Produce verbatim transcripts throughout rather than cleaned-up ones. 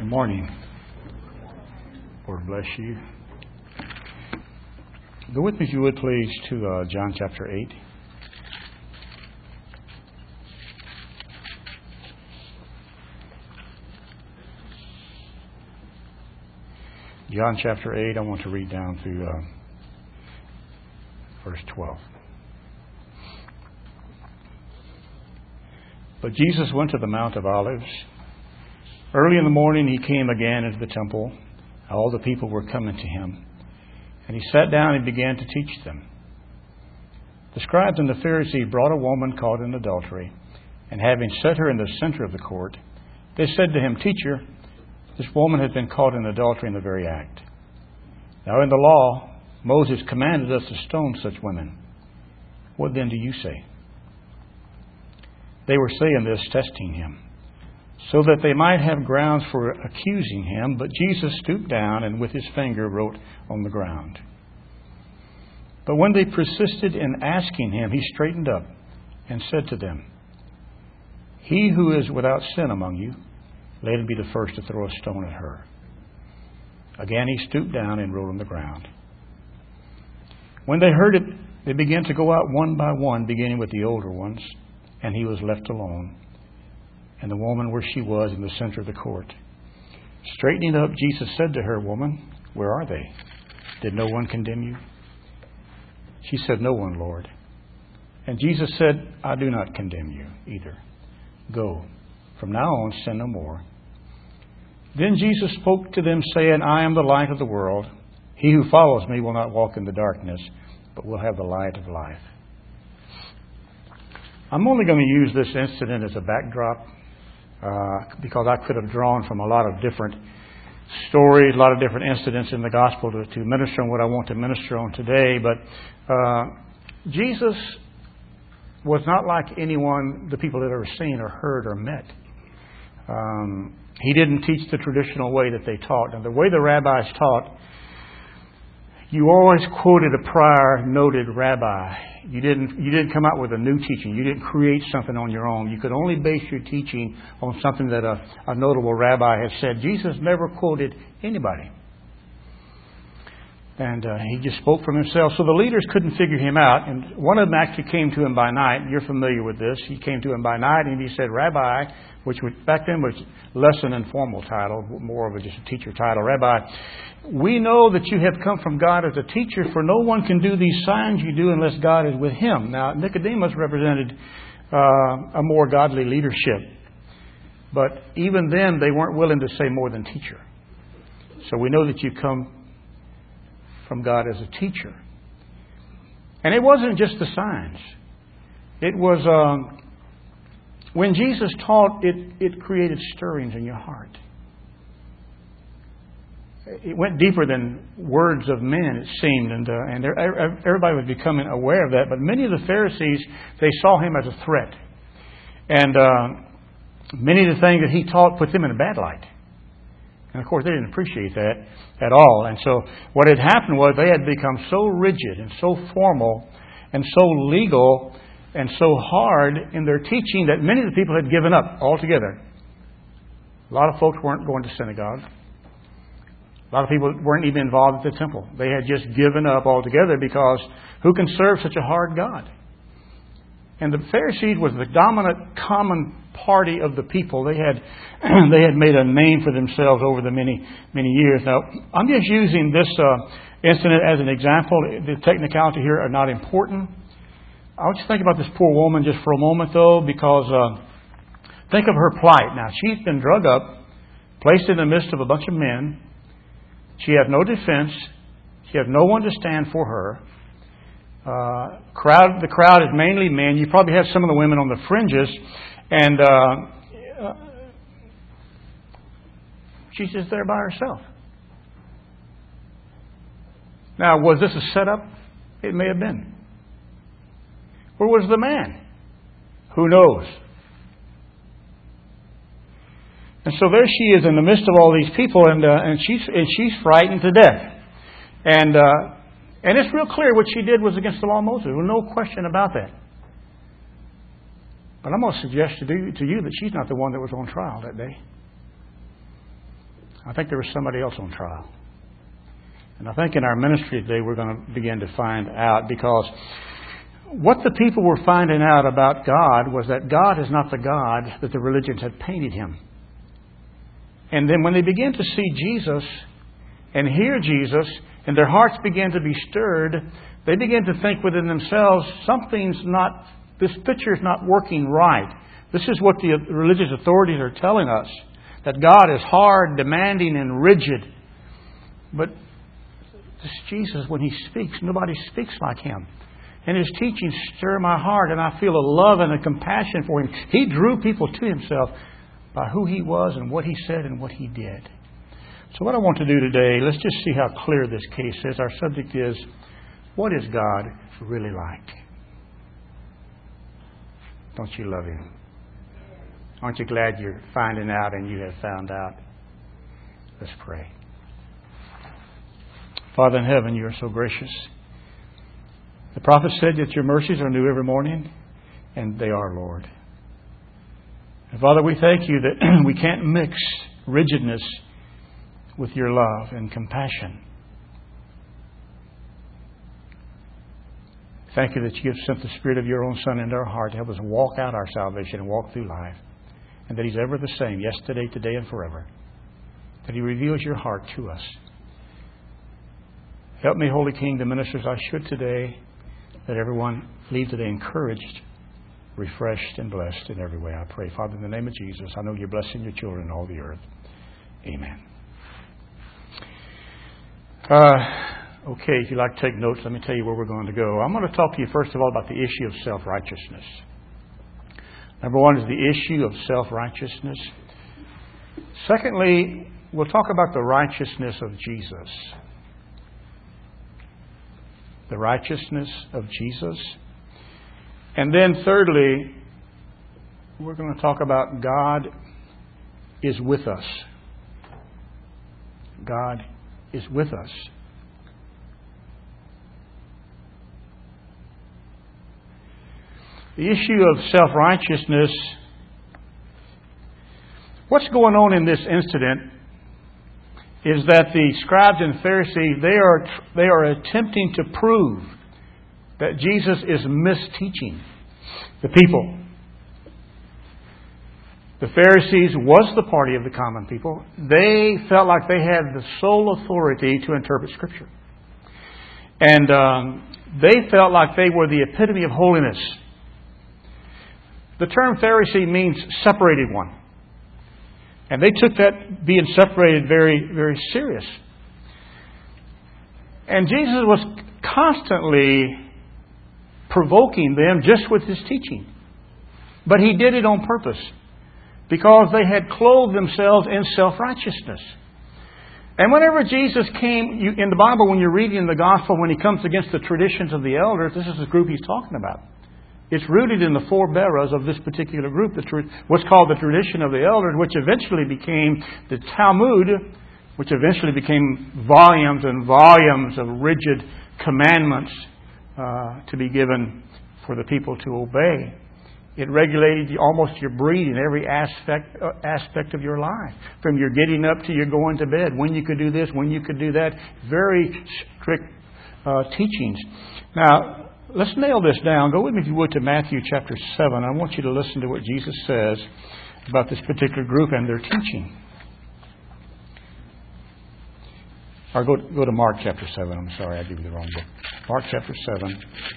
Good morning. Lord bless you. Go with me, if you would, please, to uh, John chapter eight. John chapter eight, I want to read down through uh, verse twelve. But Jesus went to the Mount of Olives. Early in the morning he came again into the temple. All the people were coming to him. And he sat down and began to teach them. The scribes and the Pharisees brought a woman caught in adultery. And having set her in the center of the court, they said to him, Teacher, this woman has been caught in adultery in the very act. Now in the law, Moses commanded us to stone such women. What then do you say? They were saying this, testing him, so that they might have grounds for accusing him. But Jesus stooped down and with his finger wrote on the ground. But when they persisted in asking him, he straightened up and said to them, He who is without sin among you, let him be the first to throw a stone at her. Again he stooped down and wrote on the ground. When they heard it, they began to go out one by one, beginning with the older ones, and he was left alone, and the woman where she was in the center of the court. Straightening up, Jesus said to her, Woman, where are they? Did no one condemn you? She said, No one, Lord. And Jesus said, I do not condemn you either. Go, from now on sin no more. Then Jesus spoke to them, saying, I am the light of the world. He who follows me will not walk in the darkness, but will have the light of life. I'm only going to use this incident as a backdrop uh, because I could have drawn from a lot of different stories, a lot of different incidents in the gospel to, to minister on what I want to minister on today. But uh, Jesus was not like anyone the people had ever seen or heard or met. Um, he didn't teach the traditional way that they taught. Now, the way the rabbis taught, you always quoted a prior noted rabbi. You didn't you didn't come out with a new teaching. You didn't create something on your own. You could only base your teaching on something that a, a notable rabbi had said. Jesus never quoted anybody. And uh, he just spoke from himself. So the leaders couldn't figure him out. And one of them actually came to him by night. You're familiar with this. He came to him by night and he said, Rabbi, which was, back then was less an informal title, more of a just a teacher title. Rabbi, we know that you have come from God as a teacher, for no one can do these signs you do unless God is with him. Now, Nicodemus represented uh, a more godly leadership. But even then, they weren't willing to say more than teacher. So we know that you come from God as a teacher. And it wasn't just the signs. It was, um, when Jesus taught, it, it created stirrings in your heart. It went deeper than words of men, it seemed, and uh, and everybody was becoming aware of that. But many of the Pharisees, they saw him as a threat. And uh, many of the things that he taught put them in a bad light. And of course, they didn't appreciate that at all. And so what had happened was they had become so rigid and so formal and so legal and so hard in their teaching that many of the people had given up altogether. A lot of folks weren't going to synagogue. A lot of people weren't even involved at the temple. They had just given up altogether because who can serve such a hard God? And the Pharisees was the dominant common party of the people. They had they had made a name for themselves over the many, many years. Now, I'm just using this uh, incident as an example. The technicality here are not important. I want you to think about this poor woman just for a moment, though, because uh, think of her plight. Now, she's been drug up, placed in the midst of a bunch of men. She has no defense. She has no one to stand for her. Uh, crowd. The crowd is mainly men. You probably have some of the women on the fringes. And uh, uh, she's just there by herself. Now, was this a setup? It may have been. Where was the man? Who knows? And so there she is in the midst of all these people, and uh, and she's and she's frightened to death. And uh, and it's real clear what she did was against the law of Moses. There's no question about that. But I'm going to suggest to you, to you that she's not the one that was on trial that day. I think there was somebody else on trial. And I think in our ministry today we're going to begin to find out, because what the people were finding out about God was that God is not the God that the religions had painted Him. And then when they began to see Jesus and hear Jesus, and their hearts began to be stirred, they began to think within themselves, something's not, this picture is not working right. This is what the religious authorities are telling us, that God is hard, demanding, and rigid. But this Jesus, when He speaks, nobody speaks like Him. And His teachings stir my heart, and I feel a love and a compassion for Him. He drew people to Himself by who He was and what He said and what He did. So what I want to do today, let's just see how clear this case is. Our subject is, what is God really like? Don't you love Him? Aren't you glad you're finding out and you have found out? Let's pray. Father in heaven, you are so gracious. The prophet said that your mercies are new every morning, and they are, Lord. And Father, we thank you that we can't mix rigidness with your love and compassion. Thank you that you have sent the Spirit of your own Son into our heart to help us walk out our salvation and walk through life. And that He's ever the same, yesterday, today, and forever. That He reveals your heart to us. Help me, Holy King, to minister as I should today. Let everyone leave today encouraged, refreshed, and blessed in every way. I pray, Father, in the name of Jesus. I know you're blessing your children in all the earth. Amen. Uh, okay, if you'd like to take notes, let me tell you where we're going to go. I'm going to talk to you, first of all, about the issue of self-righteousness. Number one is the issue of self-righteousness. Secondly, we'll talk about the righteousness of Jesus. The righteousness of Jesus. And then thirdly, we're going to talk about God is with us. God is with us. The issue of self-righteousness, what's going on in this incident is that the scribes and Pharisees, they are they are attempting to prove that Jesus is misteaching the people. The Pharisees was the party of the common people. They felt like they had the sole authority to interpret Scripture. And um, they felt like they were the epitome of holiness. The term Pharisee means separated one. And they took that being separated very, very serious. And Jesus was constantly provoking them just with His teaching. But He did it on purpose, because they had clothed themselves in self-righteousness. And whenever Jesus came, you, in the Bible, when you're reading the Gospel, when He comes against the traditions of the elders, this is the group He's talking about. It's rooted in the forebearers of this particular group, the, what's called the tradition of the elders, which eventually became the Talmud, which eventually became volumes and volumes of rigid commandments uh, to be given for the people to obey. It regulated almost your breathing, every aspect uh, aspect of your life, from your getting up to your going to bed, when you could do this, when you could do that. Very strict uh, teachings. Now, let's nail this down. Go with me, if you would, to Matthew chapter seven. I want you to listen to what Jesus says about this particular group and their teaching. Or go, go to Mark chapter seven. I'm sorry, I gave you the wrong book. Mark chapter seven.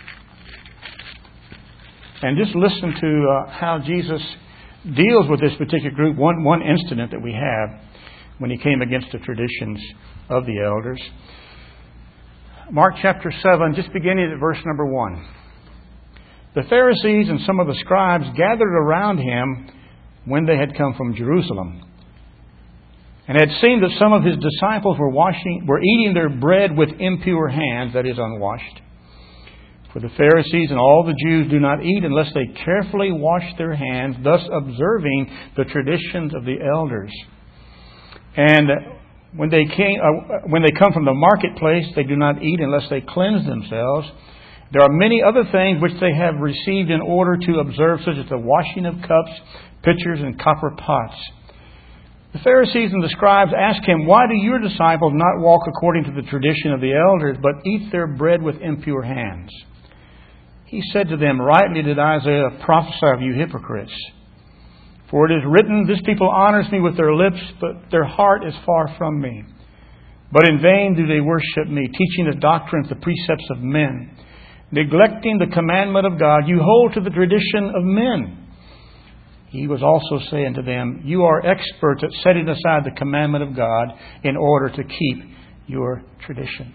And just listen to uh, how Jesus deals with this particular group. One, one incident that we have when He came against the traditions of the elders. Mark chapter seven, just beginning at verse number one. The Pharisees and some of the scribes gathered around Him when they had come from Jerusalem, and had seen that some of His disciples were washing, were eating their bread with impure hands, that is, unwashed. For the Pharisees and all the Jews do not eat unless they carefully wash their hands, thus observing the traditions of the elders. And when they came, uh, when they come from the marketplace, they do not eat unless they cleanse themselves. There are many other things which they have received in order to observe, such as the washing of cups, pitchers, and copper pots. The Pharisees and the scribes asked him, "Why do your disciples not walk according to the tradition of the elders, but eat their bread with impure hands?" He said to them, "Rightly did Isaiah prophesy of you hypocrites. For it is written, this people honors me with their lips, but their heart is far from me. But in vain do they worship me, teaching the doctrines, the precepts of men. Neglecting the commandment of God, you hold to the tradition of men." He was also saying to them, "You are experts at setting aside the commandment of God in order to keep your tradition."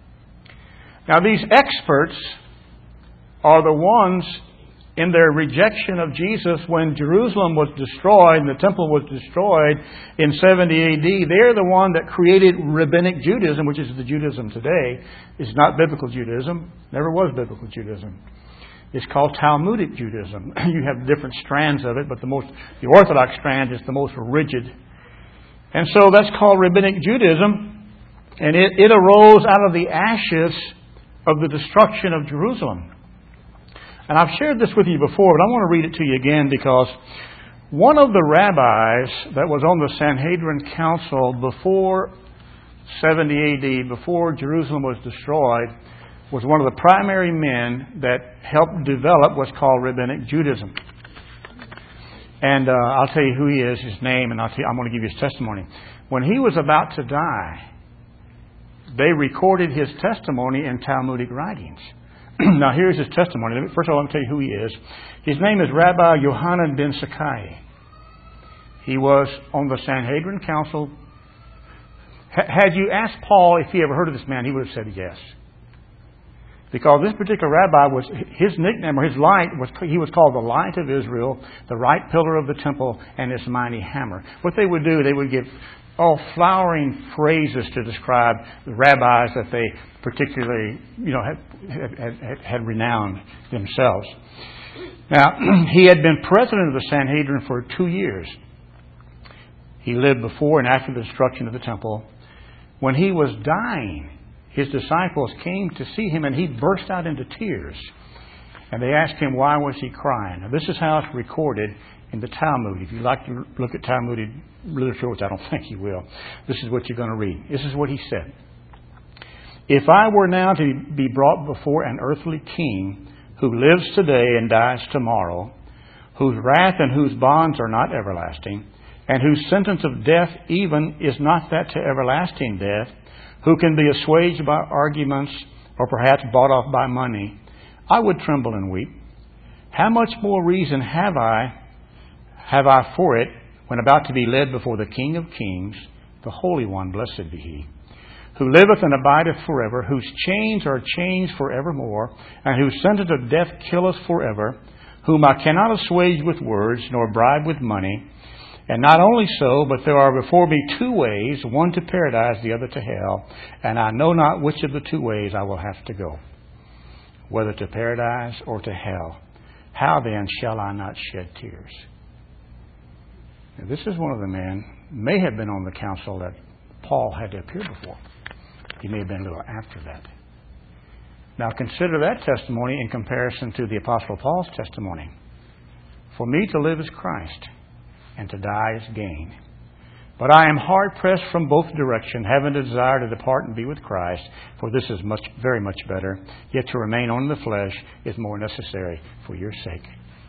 Now these experts are the ones in their rejection of Jesus when Jerusalem was destroyed and the temple was destroyed in seventy A D. They're the one that created Rabbinic Judaism, which is the Judaism today. It's not biblical Judaism. Never was biblical Judaism. It's called Talmudic Judaism. You have different strands of it, but the most, the Orthodox strand is the most rigid. And so that's called Rabbinic Judaism. And it, it arose out of the ashes of the destruction of Jerusalem. And I've shared this with you before, but I want to read it to you again because one of the rabbis that was on the Sanhedrin Council before seventy A D, before Jerusalem was destroyed, was one of the primary men that helped develop what's called Rabbinic Judaism. And uh, I'll tell you who he is, his name, and I'll tell you, I'm going to give you his testimony. When he was about to die, they recorded his testimony in Talmudic writings. Now here's his testimony. First of all, let me tell you who he is. His name is Rabbi Yohanan ben Zakkai. He was on the Sanhedrin Council. H- had you asked Paul if he ever heard of this man, he would have said yes. Because this particular rabbi was, his nickname or his light was, he was called the Light of Israel, the right pillar of the temple, and his mighty hammer. What they would do, they would give all flowering phrases to describe the rabbis that they particularly, you know, had, had, had, had renowned themselves. Now, he had been president of the Sanhedrin for two years. He lived before and after the destruction of the temple. When he was dying, his disciples came to see him and he burst out into tears. And they asked him, why was he crying? Now, this is how it's recorded in the Talmud. If you'd like to look at Talmudic literature, which I don't think you will, this is what you're going to read. This is what he said. "If I were now to be brought before an earthly king who lives today and dies tomorrow, whose wrath and whose bonds are not everlasting, and whose sentence of death even is not that to everlasting death, who can be assuaged by arguments or perhaps bought off by money, I would tremble and weep. How much more reason have I have I for it when about to be led before the King of Kings, the Holy One, blessed be He, who liveth and abideth forever, whose chains are chains forevermore, and whose sentence of death killeth forever, whom I cannot assuage with words, nor bribe with money. And not only so, but there are before me two ways, one to paradise, the other to hell, and I know not which of the two ways I will have to go, whether to paradise or to hell. How then shall I not shed tears?" Now, this is one of the men, may have been on the council that Paul had to appear before. He may have been a little after that. Now consider that testimony in comparison to the Apostle Paul's testimony. "For me to live is Christ, and to die is gain. But I am hard pressed from both directions, having a desire to depart and be with Christ, for this is much, very much better. Yet to remain on the flesh is more necessary for your sake."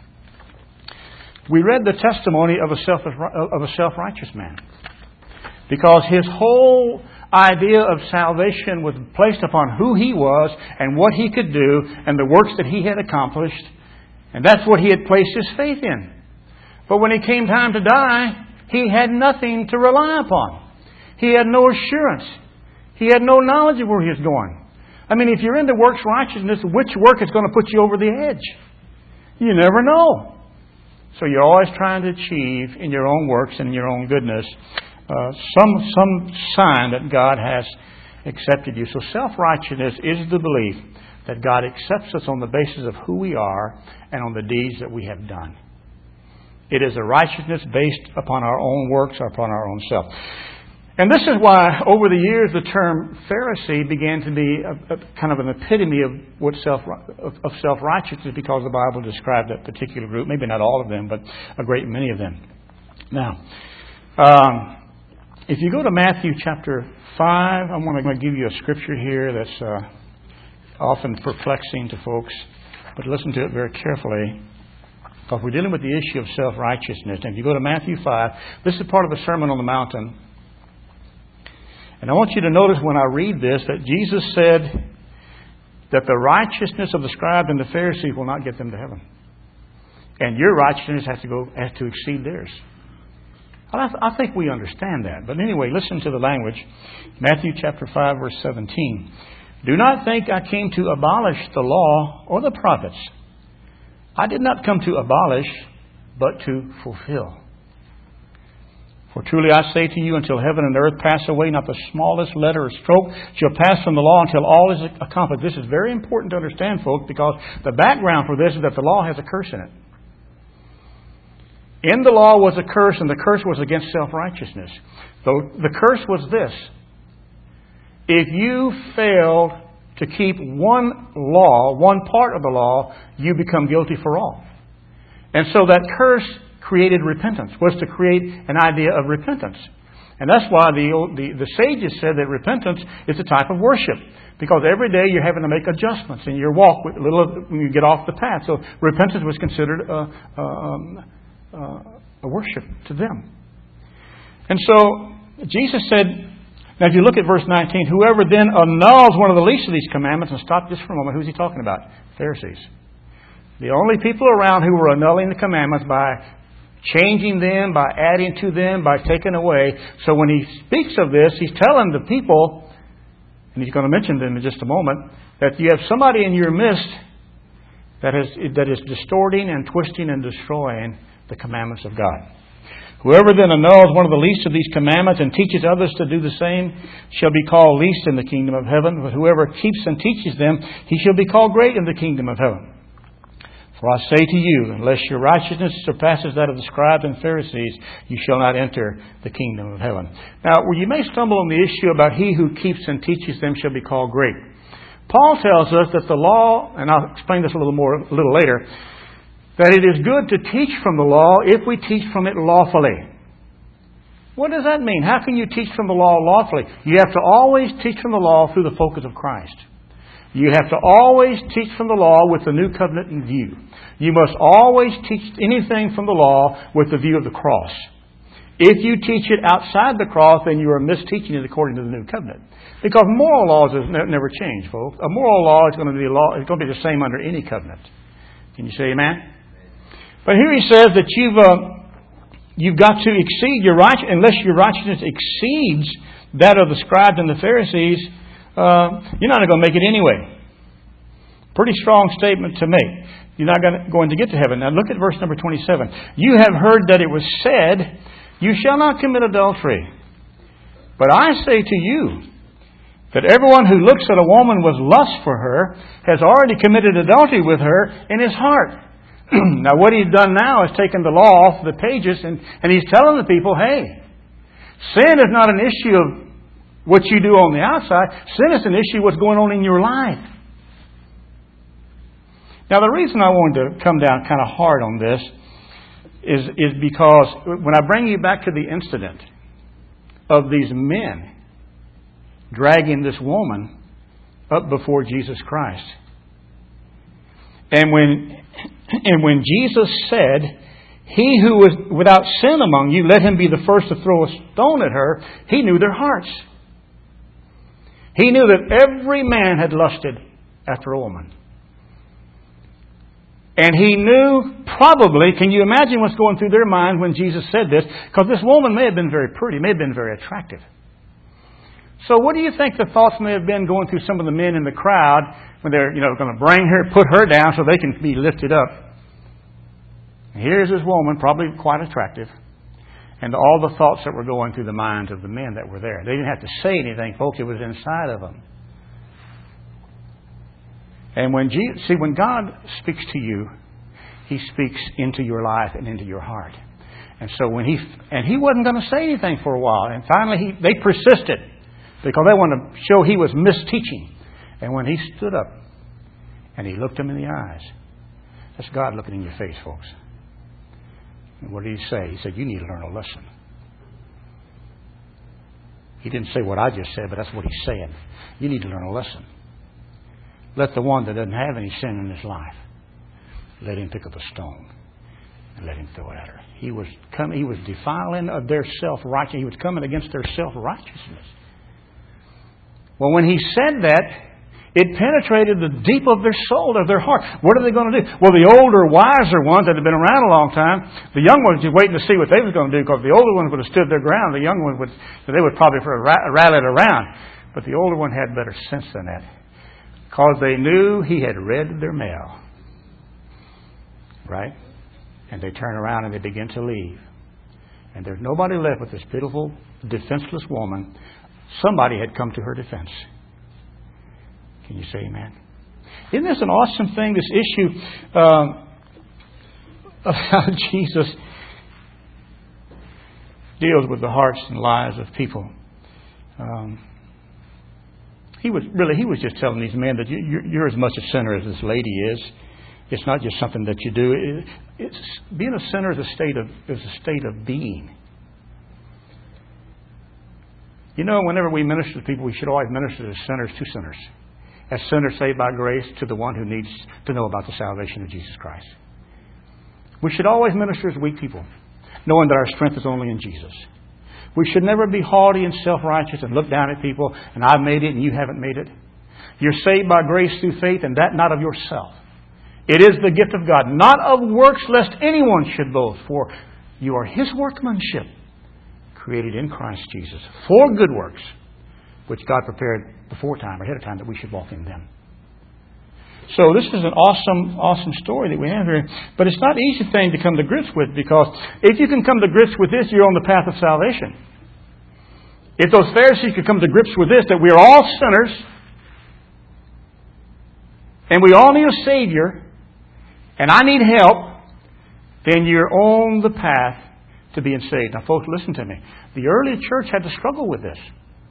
We read the testimony of a self of a self-righteous man, because his whole idea of salvation was placed upon who he was and what he could do and the works that he had accomplished, and that's what he had placed his faith in. But when it came time to die, he had nothing to rely upon. He had no assurance. He had no knowledge of where he was going. I mean, if you're into works righteousness, which work is going to put you over the edge? You never know. So you're always trying to achieve in your own works and in your own goodness uh, some some sign that God has accepted you. So self-righteousness is the belief that God accepts us on the basis of who we are and on the deeds that we have done. It is a righteousness based upon our own works or upon our own self. And this is why, over the years, the term Pharisee began to be a, a kind of an epitome of what self of, of self-righteousness, because the Bible described that particular group. Maybe not all of them, but a great many of them. Now, um, if you go to Matthew chapter five, I'm going to give you a scripture here that's uh, often perplexing to folks, but listen to it very carefully, because we're dealing with the issue of self-righteousness. And if you go to Matthew five, this is part of the Sermon on the Mountain. And I want you to notice when I read this that Jesus said that the righteousness of the scribes and the Pharisees will not get them to heaven. And your righteousness has to go has to exceed theirs. I, th- I think we understand that. But anyway, listen to the language. Matthew chapter five, verse seventeen. Do not think I came to abolish the law or the prophets. I did not come to abolish, but to fulfill. For truly I say to you, until heaven and earth pass away, not the smallest letter or stroke shall pass from the law until all is accomplished. This is very important to understand, folks, because the background for this is that the law has a curse in it. In the law was a curse, and the curse was against self-righteousness. So the curse was this. If you failed to keep one law, one part of the law, you become guilty for all. And so that curse created repentance, was to create an idea of repentance. And that's why the, the, the sages said that repentance is a type of worship. Because every day you're having to make adjustments in your walk with a little when you get off the path. So repentance was considered a, a, um, a worship to them. And so Jesus said, now if you look at verse nineteen, whoever then annuls one of the least of these commandments, and stop just for a moment, who's he talking about? Pharisees. The only people around who were annulling the commandments by changing them, by adding to them, by taking away. So when he speaks of this, he's telling the people, and he's going to mention them in just a moment, that you have somebody in your midst that is, that is distorting and twisting and destroying the commandments of God. Whoever then annuls one of the least of these commandments and teaches others to do the same shall be called least in the kingdom of heaven. But whoever keeps and teaches them, he shall be called great in the kingdom of heaven. For I say to you, unless your righteousness surpasses that of the scribes and Pharisees, you shall not enter the kingdom of heaven. Now, you may stumble on the issue about he who keeps and teaches them shall be called great. Paul tells us that the law, and I'll explain this a little more a little later, that it is good to teach from the law if we teach from it lawfully. What does that mean? How can you teach from the law lawfully? You have to always teach from the law through the focus of Christ. You have to always teach from the law with the new covenant in view. You must always teach anything from the law with the view of the cross. If you teach it outside the cross, then you are misteaching it according to the new covenant. Because moral laws has never changed, folks. A moral law is going to be a law. It's going to be the same under any covenant. Can you say amen? But here he says that you've uh, you've got to exceed your righteousness, unless your righteousness exceeds that of the scribes and the Pharisees. Uh, you're not going to make it anyway. Pretty strong statement to make. You're not going to get to heaven. Now look at verse number twenty-seven. You have heard that it was said, you shall not commit adultery. But I say to you that everyone who looks at a woman with lust for her has already committed adultery with her in his heart. Now what he's done now is taken the law off the pages and, and he's telling the people, hey, sin is not an issue of what you do on the outside. Sin is an issue of what's going on in your life. Now the reason I wanted to come down kind of hard on this is, is because when I bring you back to the incident of these men dragging this woman up before Jesus Christ. And when and when Jesus said, he who was without sin among you, let him be the first to throw a stone at her, he knew their hearts. He knew that every man had lusted after a woman. And he knew probably, can you imagine what's going through their mind when Jesus said this? Because this woman may have been very pretty, may have been very attractive. So what do you think the thoughts may have been going through some of the men in the crowd when they're, you know, going to bring her, put her down so they can be lifted up? Here's this woman, probably quite attractive, and all the thoughts that were going through the minds of the men that were there. They didn't have to say anything, folks. It was inside of them. And when Jesus, see, when God speaks to you, He speaks into your life and into your heart. And so when he and he wasn't going to say anything for a while, and finally he, they persisted because they wanted to show he was misteaching. And when he stood up and he looked them in the eyes, that's God looking in your face, folks. And what did he say? He said, "You need to learn a lesson. He didn't say what I just said, but that's what he's saying. You need to learn a lesson. Let the one that doesn't have any sin in his life, let him pick up a stone and let him throw it at her. He was coming, he was defiling of their self-righteousness. He was coming against their self-righteousness. Well, when he said that, it penetrated the deep of their soul, of their heart. What are they going to do? Well, the older, wiser ones that had been around a long time, the young ones were just waiting to see what they was going to do, because the older ones would have stood their ground. The young ones would, they would probably rally it around. But the older one had better sense than that, because they knew he had read their mail. Right? And they turn around and they begin to leave. And there's nobody left with this pitiful, defenseless woman. Somebody had come to her defense. Can you say amen? Isn't this an awesome thing, this issue um, of how Jesus deals with the hearts and lives of people? Um, he was really, he was just telling these men that you, you're, you're as much a sinner as this lady is. It's not just something that you do. It, it's being a sinner is a state of is a state of being. You know, whenever we minister to people, we should always minister to sinners to sinners. As sinners saved by grace, to the one who needs to know about the salvation of Jesus Christ. We should always minister as weak people, knowing that our strength is only in Jesus. We should never be haughty and self-righteous and look down at people, and I've made it and you haven't made it. You're saved by grace through faith, and that not of yourself. It is the gift of God, not of works, lest anyone should boast. For you are His workmanship, created in Christ Jesus, for good works, which God prepared before time, or ahead of time, that we should walk in them. So this is an awesome, awesome story that we have here. But it's not an easy thing to come to grips with, because if you can come to grips with this, you're on the path of salvation. If those Pharisees could come to grips with this, that we are all sinners, and we all need a Savior, and I need help, then you're on the path to being saved. Now, folks, listen to me. The early church had to struggle with this.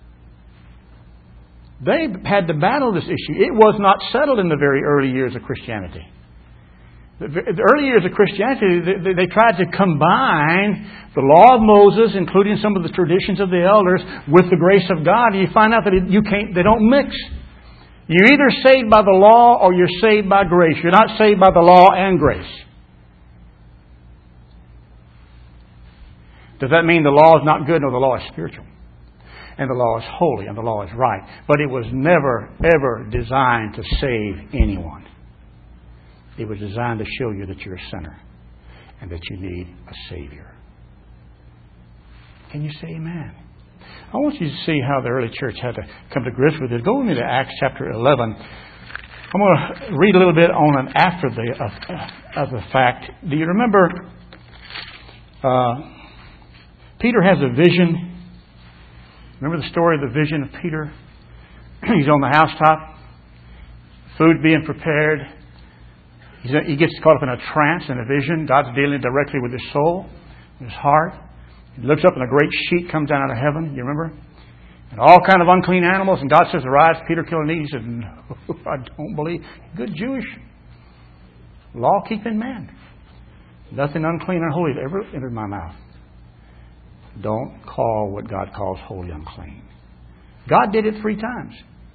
They had to battle this issue. It was not settled in the very early years of Christianity. The, the early years of Christianity, they, they tried to combine the law of Moses, including some of the traditions of the elders, with the grace of God. And you find out that it, you can't. They don't mix. You're either saved by the law or you're saved by grace. You're not saved by the law and grace. Does that mean the law is not good? No, the law is spiritual. And the law is holy and the law is right. But it was never, ever designed to save anyone. It was designed to show you that you're a sinner and that you need a Savior. Can you say amen? I want you to see how the early church had to come to grips with it. Go with me to Acts chapter eleven. I'm going to read a little bit on and after the of, of the fact. Do you remember uh, Peter has a vision? Remember the story of the vision of Peter? He's on the housetop. Food being prepared. He's, he gets caught up in a trance and a vision. God's dealing directly with his soul, his heart. He looks up and a great sheet comes down out of heaven. You remember? And all kind of unclean animals. And God says, arise, Peter, kill and eat. He says, no, I don't believe. Good Jewish law-keeping man. Nothing unclean or holy ever entered my mouth. Don't call what God calls holy unclean. God did it three times.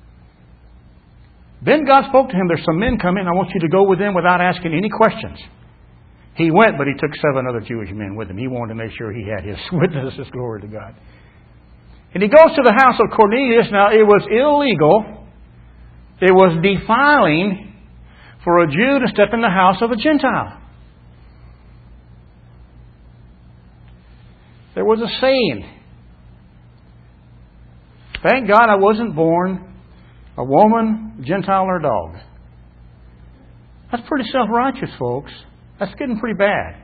Then God spoke to him. There's some men coming. I want you to go with them without asking any questions. He went, but he took seven other Jewish men with him. He wanted to make sure he had his witnesses. Glory to God. And he goes to the house of Cornelius. Now, it was illegal. It was defiling for a Jew to step in the house of a Gentile. There was a saying. Thank God I wasn't born a woman, Gentile, or dog. That's pretty self-righteous, folks. That's getting pretty bad.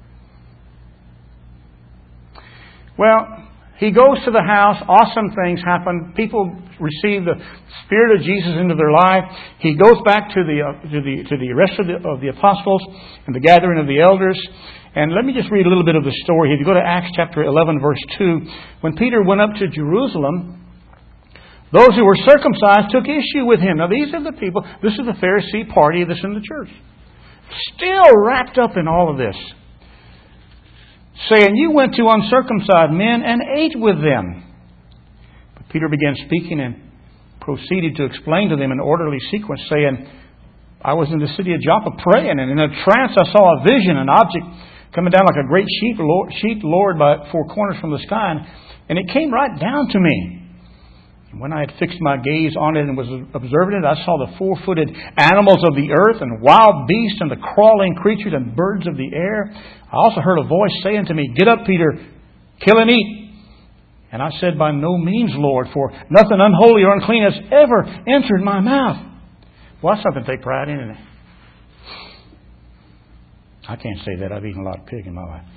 Well, he goes to the house. Awesome things happen. People receive the Spirit of Jesus into their life. He goes back to the uh, to the to the rest of the of the apostles and the gathering of the elders. And let me just read a little bit of the story. If you go to Acts chapter eleven, verse two, when Peter went up to Jerusalem, those who were circumcised took issue with him. Now, these are the people. This is the Pharisee party that's in the church. Still wrapped up in all of this. Saying, you went to uncircumcised men and ate with them. Peter began speaking and proceeded to explain to them in orderly sequence, saying, I was in the city of Joppa praying, and in a trance I saw a vision, an object coming down like a great sheet, sheet lowered by four corners from the sky, and it came right down to me. And when I had fixed my gaze on it and was observing it, I saw the four-footed animals of the earth and wild beasts and the crawling creatures and birds of the air. I also heard a voice saying to me, Get up, Peter, kill and eat. And I said, By no means, Lord, for nothing unholy or unclean has ever entered my mouth. Well, that's something to take pride in, isn't it? I can't say that. I've eaten a lot of pig in my life.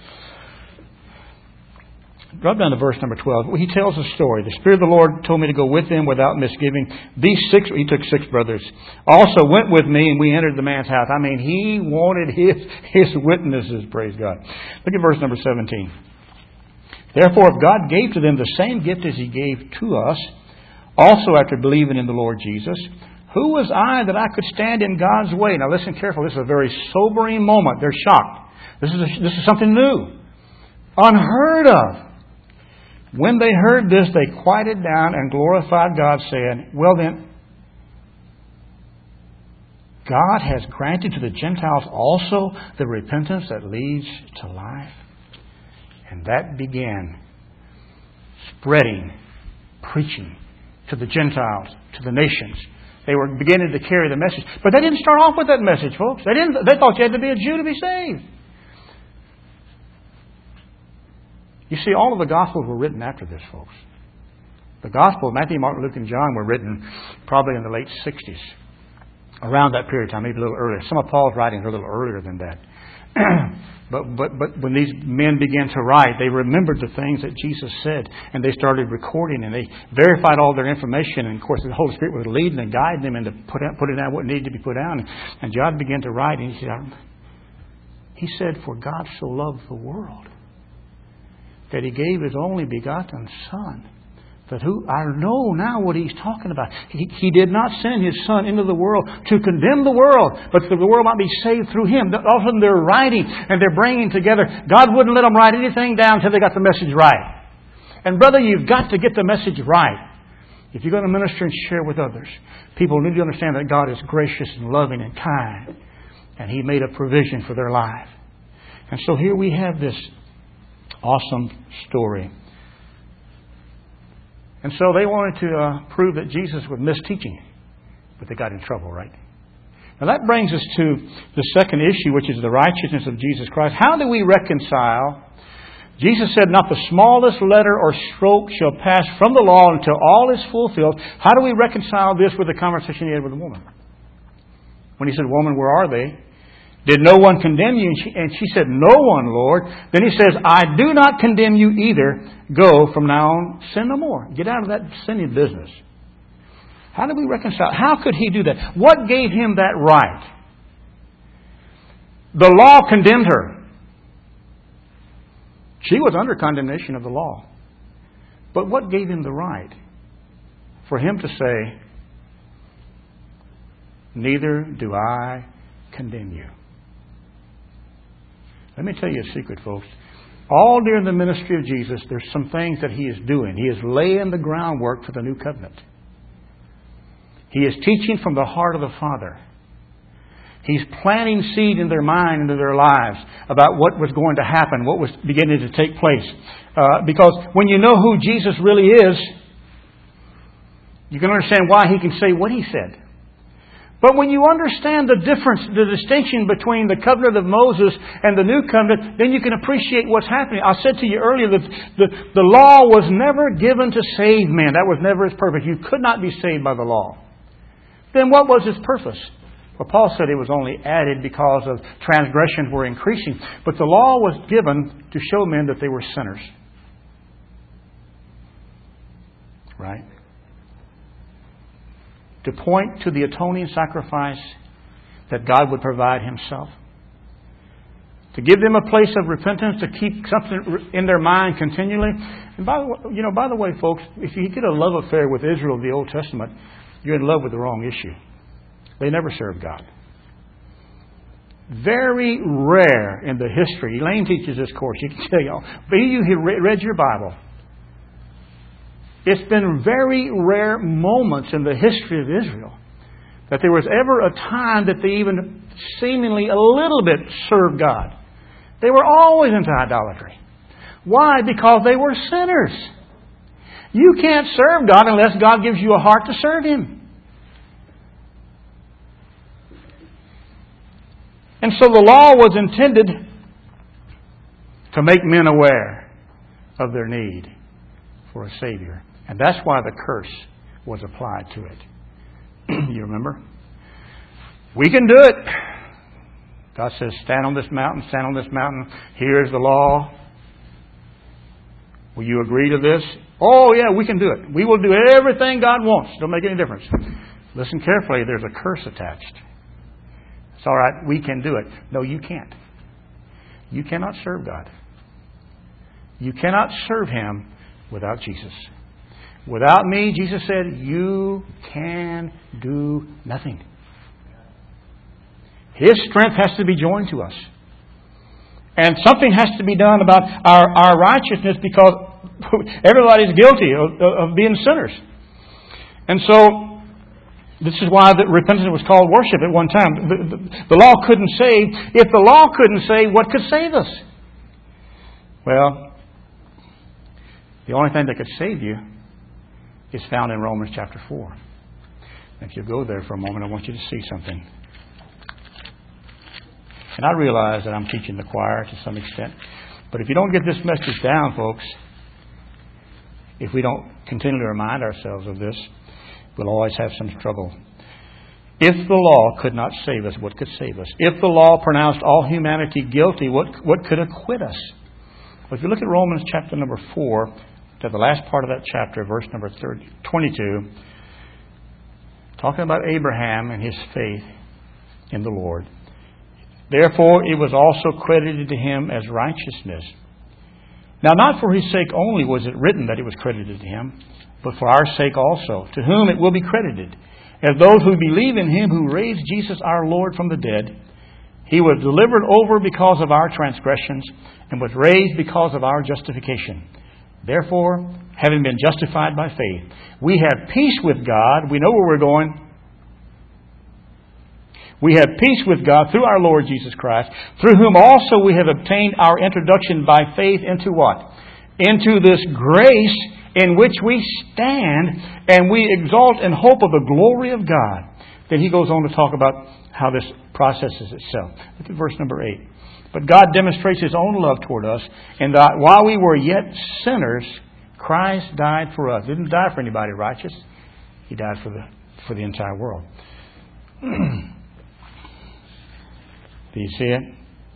Drop down to verse number twelve. He tells a story. The Spirit of the Lord told me to go with him without misgiving. These six, he took six brothers, also went with me, and we entered the man's house. I mean, he wanted his, his witnesses, praise God. Look at verse number seventeen. Therefore, if God gave to them the same gift as He gave to us, also after believing in the Lord Jesus, who was I that I could stand in God's way? Now listen carefully. This is a very sobering moment. They're shocked. This is, a, this is something new. Unheard of. When they heard this, they quieted down and glorified God, saying, Well then, God has granted to the Gentiles also the repentance that leads to life. And that began spreading, preaching to the Gentiles, to the nations. They were beginning to carry the message. But they didn't start off with that message, folks. They didn't. They thought you had to be a Jew to be saved. You see, all of the Gospels were written after this, folks. The Gospels, Matthew, Mark, Luke, and John, were written probably in the late sixties. Around that period of time, maybe a little earlier. Some of Paul's writings are a little earlier than that. But, but, but when these men began to write, they remembered the things that Jesus said, and they started recording, and they verified all their information. And of course, the Holy Spirit was leading and guiding them into put out, putting down what needed to be put down. And John began to write, and he said, he said, For God so loved the world that He gave His only begotten Son. That who I know now what He's talking about. He, he did not send His Son into the world to condemn the world, but that the world might be saved through Him. All of a sudden they're writing and they're bringing together. God wouldn't let them write anything down until they got the message right. And brother, you've got to get the message right. If you're going to minister and share with others, people need to understand that God is gracious and loving and kind. And He made a provision for their life. And so here we have this awesome story. And so they wanted to uh, prove that Jesus was misteaching. But they got in trouble, right? Now that brings us to the second issue, which is the righteousness of Jesus Christ. How do we reconcile? Jesus said, Not the smallest letter or stroke shall pass from the law until all is fulfilled. How do we reconcile this with the conversation He had with the woman? When He said, Woman, where are they? Did no one condemn you? And she, and she said, No one, Lord. Then He says, I do not condemn you either. Go from now on, sin no more. Get out of that sinning business. How do we reconcile? How could He do that? What gave Him that right? The law condemned her. She was under condemnation of the law. But what gave Him the right for Him to say, Neither do I condemn you? Let me tell you a secret, folks. All during the ministry of Jesus, there's some things that He is doing. He is laying the groundwork for the new covenant. He is teaching from the heart of the Father. He's planting seed in their mind, into their lives, about what was going to happen, what was beginning to take place. Uh, because when you know who Jesus really is, you can understand why He can say what He said. But when you understand the difference, the distinction between the covenant of Moses and the new covenant, then you can appreciate what's happening. I said to you earlier that the, the law was never given to save men. That was never its purpose. You could not be saved by the law. Then what was its purpose? Well, Paul said it was only added because of transgressions were increasing. But the law was given to show men that they were sinners. Right? To point to the atoning sacrifice that God would provide Himself. To give them a place of repentance, to keep something in their mind continually. And by the way, you know, by the way, folks, if you get a love affair with Israel of the Old Testament, you're in love with the wrong issue. They never served God. Very rare in the history. Elaine teaches this course. You can tell you, but you who read your Bible, It's been very rare moments in the history of Israel that there was ever a time that they even seemingly a little bit served God. They were always into idolatry. Why? Because they were sinners. You can't serve God unless God gives you a heart to serve Him. And so the law was intended to make men aware of their need for a Savior. And that's why the curse was applied to it. You remember? We can do it. God says, stand on this mountain, stand on this mountain. Here's the law. Will you agree to this? Oh, yeah, we can do it. We will do everything God wants. Don't make any difference. Listen carefully. There's a curse attached. It's all right. We can do it. No, you can't. You cannot serve God. You cannot serve Him without Jesus. Without me, Jesus said, you can do nothing. His strength has to be joined to us. And something has to be done about our, our righteousness because everybody's guilty of, of being sinners. And so, this is why the repentance was called worship at one time. The, the, the law couldn't save. If the law couldn't save, what could save us? Well, the only thing that could save you is found in Romans chapter four. If you go there for a moment, I want you to see something. And I realize that I'm teaching the choir to some extent. But if you don't get this message down, folks, if we don't continually remind ourselves of this, we'll always have some struggle. If the law could not save us, what could save us? If the law pronounced all humanity guilty, what, what could acquit us? Well, if you look at Romans chapter number four, to the last part of that chapter, verse number thirty, twenty-two, talking about Abraham and his faith in the Lord. Therefore, it was also credited to him as righteousness. Now, not for his sake only was it written that it was credited to him, but for our sake also, to whom it will be credited, as those who believe in Him who raised Jesus our Lord from the dead. He was delivered over because of our transgressions and was raised because of our justification. Therefore, having been justified by faith, we have peace with God. We know where we're going. We have peace with God through our Lord Jesus Christ, through whom also we have obtained our introduction by faith into what? Into this grace in which we stand, and we exalt in hope of the glory of God. Then he goes on to talk about how this processes itself. Look at verse number eight. But God demonstrates His own love toward us, in that while we were yet sinners, Christ died for us. He didn't die for anybody righteous. He died for the for the entire world. Do you see it?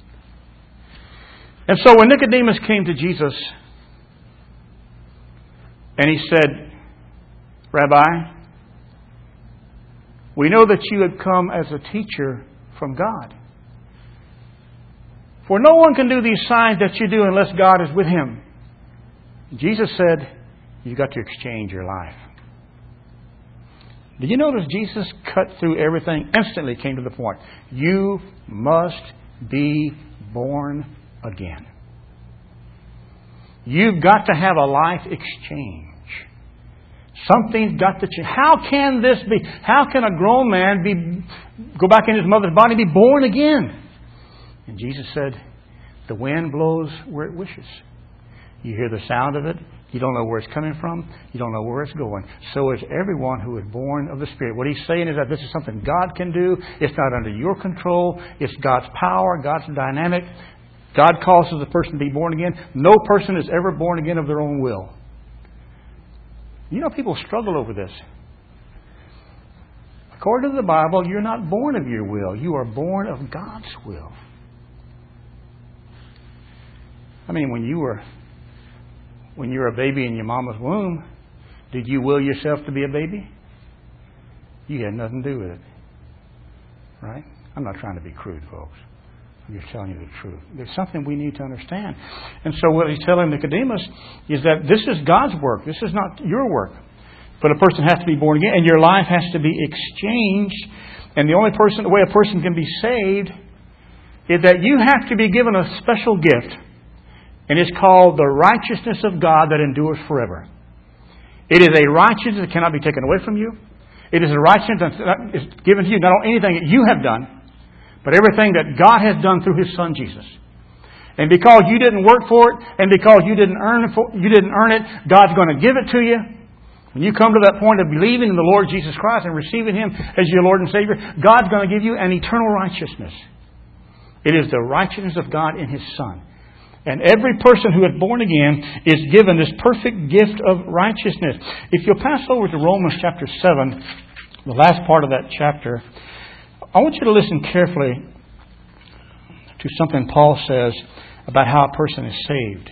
And so when Nicodemus came to Jesus and he said, Rabbi, we know that you have come as a teacher from God. For no one can do these signs that you do unless God is with him. Jesus said, you've got to exchange your life. Did you notice Jesus cut through everything, instantly came to the point. You must be born again. You've got to have a life exchange. Something's got to change. How can this be? How can a grown man be go back in his mother's body and be born again? And Jesus said, the wind blows where it wishes. You hear the sound of it. You don't know where it's coming from. You don't know where it's going. So is everyone who is born of the Spirit. What he's saying is that this is something God can do. It's not under your control. It's God's power, God's dynamic. God causes a person to be born again. No person is ever born again of their own will. You know, people struggle over this. According to the Bible, you're not born of your will. You are born of God's will. I mean, when you were when you were a baby in your mama's womb, did you will yourself to be a baby? You had nothing to do with it. Right? I'm not trying to be crude, folks. I'm just telling you the truth. There's something we need to understand. And so what he's telling Nicodemus is that this is God's work. This is not your work. But a person has to be born again, and your life has to be exchanged. And the only person, the way a person can be saved is that you have to be given a special gift. And it's called the righteousness of God that endures forever. It is a righteousness that cannot be taken away from you. It is a righteousness that is given to you, not only anything that you have done, but everything that God has done through His Son Jesus. And because you didn't work for it, and because you didn't earn it, for, you didn't earn it, God's going to give it to you. When you come to that point of believing in the Lord Jesus Christ and receiving Him as your Lord and Savior, God's going to give you an eternal righteousness. It is the righteousness of God in His Son. And every person who is born again is given this perfect gift of righteousness. If you'll pass over to Romans chapter seven, the last part of that chapter, I want you to listen carefully to something Paul says about how a person is saved.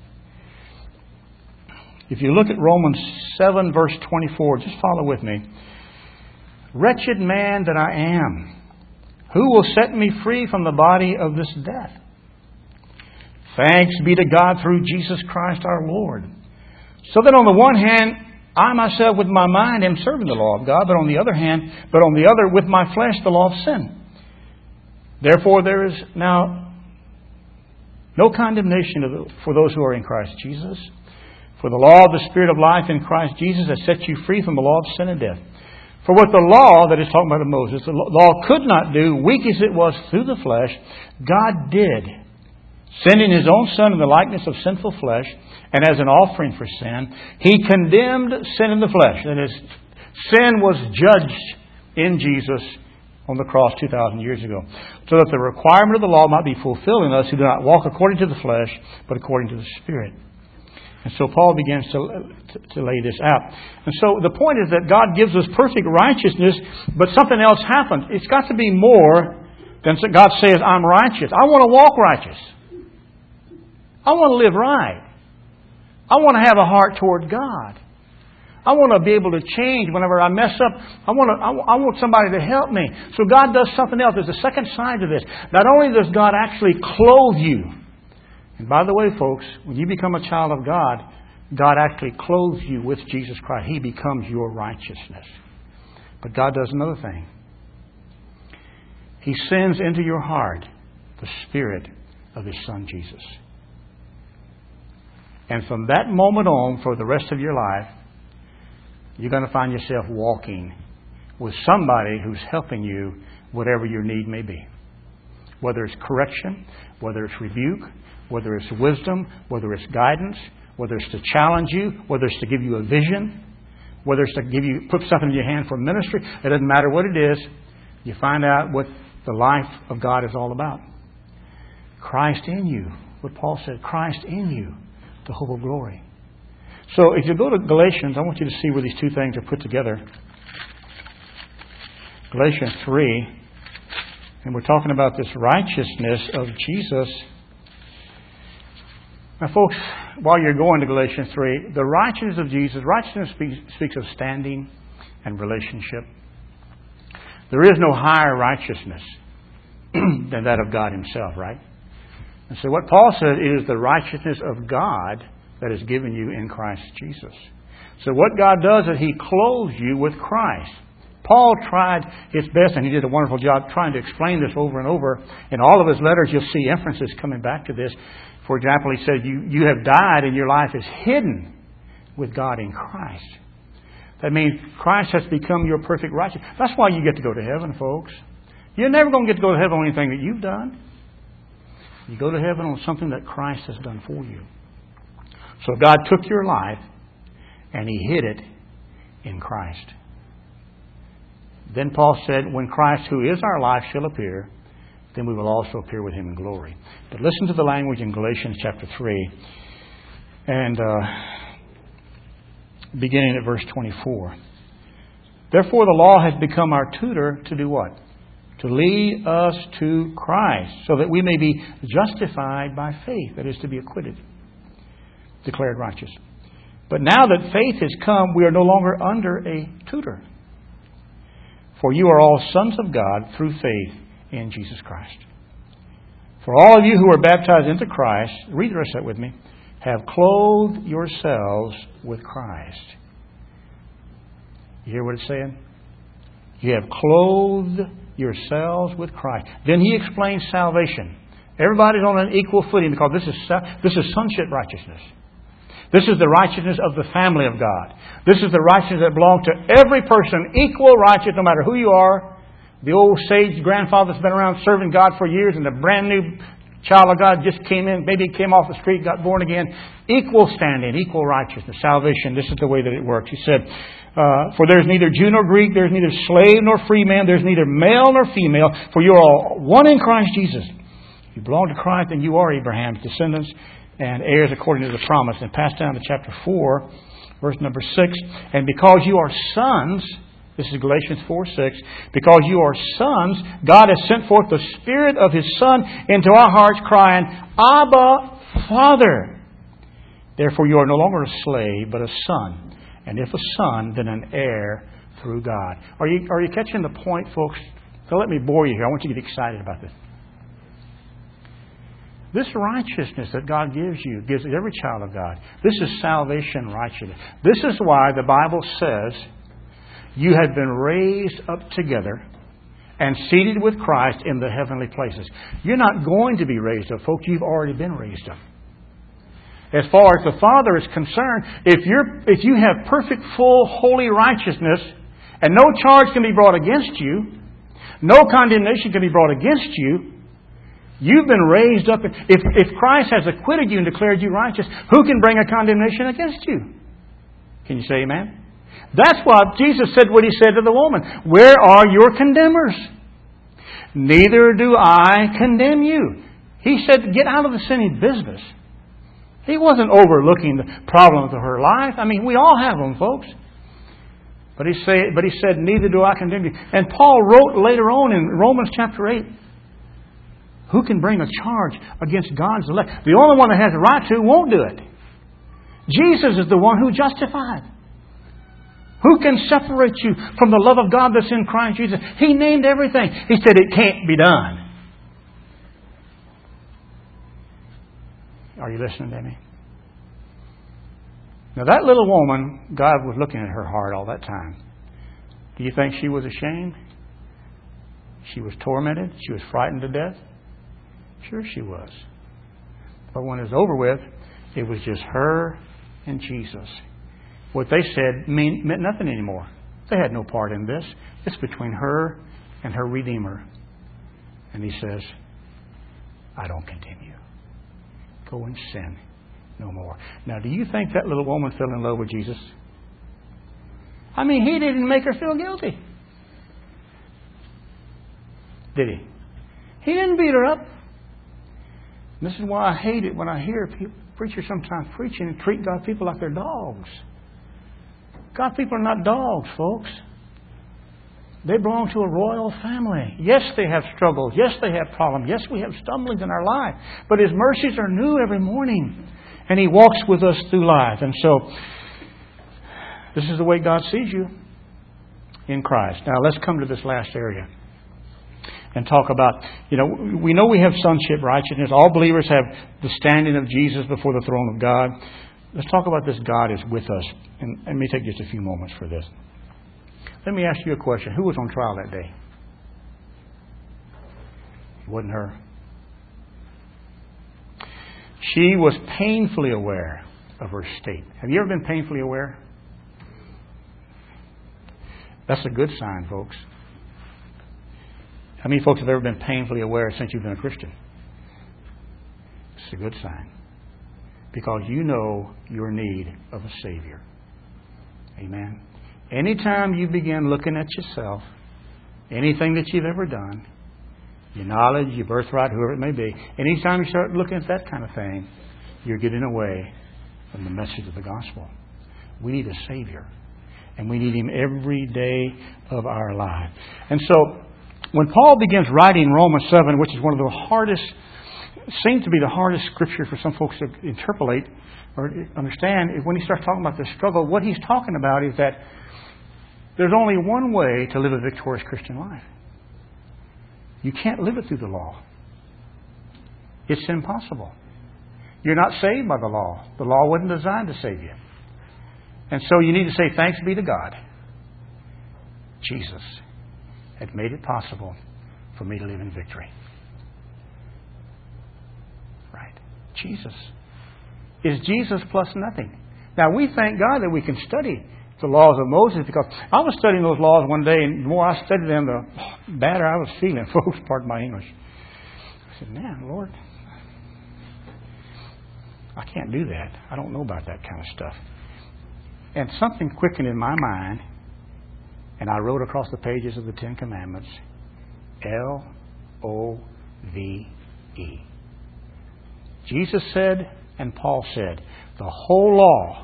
If you look at Romans seven, verse twenty-four, just follow with me. Wretched man that I am, who will set me free from the body of this death? Thanks be to God through Jesus Christ our Lord. So that on the one hand, I myself with my mind am serving the law of God, but on the other hand, but on the other with my flesh the law of sin. Therefore there is now no condemnation for those who are in Christ Jesus. For the law of the Spirit of life in Christ Jesus has set you free from the law of sin and death. For what the law, that is talking about Moses, the law could not do, weak as it was through the flesh, God did, sending His own Son in the likeness of sinful flesh, and as an offering for sin, He condemned sin in the flesh. That is, sin was judged in Jesus on the cross two thousand years ago, so that the requirement of the law might be fulfilled in us who do not walk according to the flesh, but according to the Spirit. And so Paul begins to, to, to lay this out. And so the point is that God gives us perfect righteousness, but something else happens. It's got to be more than God says, I'm righteous. I want to walk righteous. I want to live right. I want to have a heart toward God. I want to be able to change whenever I mess up. I want to, I want somebody to help me. So God does something else. There's a second side to this. Not only does God actually clothe you, and by the way, folks, when you become a child of God, God actually clothes you with Jesus Christ. He becomes your righteousness. But God does another thing. He sends into your heart the Spirit of His Son Jesus. And from that moment on, for the rest of your life, you're going to find yourself walking with somebody who's helping you, whatever your need may be. Whether it's correction, whether it's rebuke, whether it's wisdom, whether it's guidance, whether it's to challenge you, whether it's to give you a vision, whether it's to give you put something in your hand for ministry. It doesn't matter what it is. You find out what the life of God is all about. Christ in you. What Paul said, Christ in you, the hope of glory. So if you go to Galatians, I want you to see where these two things are put together. Galatians three, and we're talking about this righteousness of Jesus. Now, folks, while you're going to Galatians three, the righteousness of Jesus, righteousness speaks, speaks of standing and relationship. There is no higher righteousness than that of God Himself, right? And so what Paul said is the righteousness of God that is given you in Christ Jesus. So what God does is He clothes you with Christ. Paul tried his best, and he did a wonderful job trying to explain this over and over. In all of his letters, you'll see emphasis coming back to this. For example, he said, you, you have died and your life is hidden with God in Christ. That means Christ has become your perfect righteousness. That's why you get to go to heaven, folks. You're never going to get to go to heaven on anything that you've done. You go to heaven on something that Christ has done for you. So God took your life and He hid it in Christ. Then Paul said, when Christ, who is our life, shall appear, then we will also appear with Him in glory. But listen to the language in Galatians chapter three, and uh, beginning at verse twenty-four. Therefore the law has become our tutor to do what? To lead us to Christ, so that we may be justified by faith, that is, to be acquitted, declared righteous. But now that faith has come, we are no longer under a tutor. For you are all sons of God through faith in Jesus Christ. For all of you who are baptized into Christ, read the rest of that with me, have clothed yourselves with Christ. You hear what it's saying? You have clothed yourselves with Christ. Then he explains salvation. Everybody's on an equal footing because this is this is sonship righteousness. This is the righteousness of the family of God. This is the righteousness that belongs to every person, equal righteous, no matter who you are. The old sage grandfather that's been around serving God for years, and the brand new child of God just came in, maybe came off the street, got born again. Equal standing, equal righteousness, salvation. This is the way that it works. He said, uh, for there is neither Jew nor Greek, there is neither slave nor free man, there is neither male nor female, for you are all one in Christ Jesus. If you belong to Christ, then you are Abraham's descendants and heirs according to the promise. And pass down to chapter four, verse number six. And because you are sons, this is Galatians four six, because you are sons, God has sent forth the Spirit of His Son into our hearts, crying, Abba, Father. Therefore you are no longer a slave, but a son. And if a son, then an heir through God. Are you, are you catching the point, folks? Don't let me bore you here. I want you to get excited about this. This righteousness that God gives you, gives every child of God. This is salvation righteousness. This is why the Bible says you have been raised up together and seated with Christ in the heavenly places. You're not going to be raised up, folks. You've already been raised up. As far as the Father is concerned, if you're if you have perfect, full, holy righteousness, and no charge can be brought against you, no condemnation can be brought against you, you've been raised up. If, if Christ has acquitted you and declared you righteous, who can bring a condemnation against you? Can you say amen? That's what Jesus said what He said to the woman. Where are your condemners? Neither do I condemn you. He said, get out of the sinning business. He wasn't overlooking the problems of her life. I mean, we all have them, folks. But he, say, but he said, neither do I condemn you. And Paul wrote later on in Romans chapter eight, who can bring a charge against God's elect? The only one that has the right to won't do it. Jesus is the one who justified. Who can separate you from the love of God that's in Christ Jesus? He named everything. He said it can't be done. Are you listening to me? Now that little woman, God was looking at her heart all that time. Do you think she was ashamed? She was tormented? She was frightened to death? Sure she was. But when it was over with, it was just her and Jesus. What they said mean, meant nothing anymore. They had no part in this. It's between her and her Redeemer. And He says, I don't condemn you. Go and sin no more. Now, do you think that little woman fell in love with Jesus? I mean, He didn't make her feel guilty. Did He? He didn't beat her up. And this is why I hate it when I hear people, preachers sometimes preaching and treat God's people like they're dogs. God's people are not dogs, folks. They belong to a royal family. Yes, they have struggles. Yes, they have problems. Yes, we have stumblings in our life. But His mercies are new every morning. And He walks with us through life. And so, this is the way God sees you in Christ. Now, let's come to this last area and talk about, you know, we know we have sonship righteousness. All believers have the standing of Jesus before the throne of God. Let's talk about this God is with us. And let me take just a few moments for this. Let me ask you a question. Who was on trial that day? It wasn't her. She was painfully aware of her state. Have you ever been painfully aware? That's a good sign, folks. How many folks have ever been painfully aware since you've been a Christian? It's a good sign. Because you know your need of a Savior. Amen. Anytime you begin looking at yourself, anything that you've ever done, your knowledge, your birthright, whoever it may be, anytime you start looking at that kind of thing, you're getting away from the message of the gospel. We need a Savior. And we need Him every day of our life. And so, when Paul begins writing Romans seven, which is one of the hardest, seems to be the hardest scripture for some folks to interpolate or understand, when he starts talking about the struggle, what he's talking about is that there's only one way to live a victorious Christian life. You can't live it through the law. It's impossible. You're not saved by the law. The law wasn't designed to save you. And so you need to say, thanks be to God. Jesus had made it possible for me to live in victory. Right. Jesus. is Jesus plus nothing. Now, we thank God that we can study the laws of Moses, because I was studying those laws one day, and the more I studied them, the badder I was feeling, folks, pardon my English. I said, man, Lord, I can't do that. I don't know about that kind of stuff. And something quickened in my mind, and I wrote across the pages of the Ten Commandments, L O V E. Jesus said, and Paul said, the whole law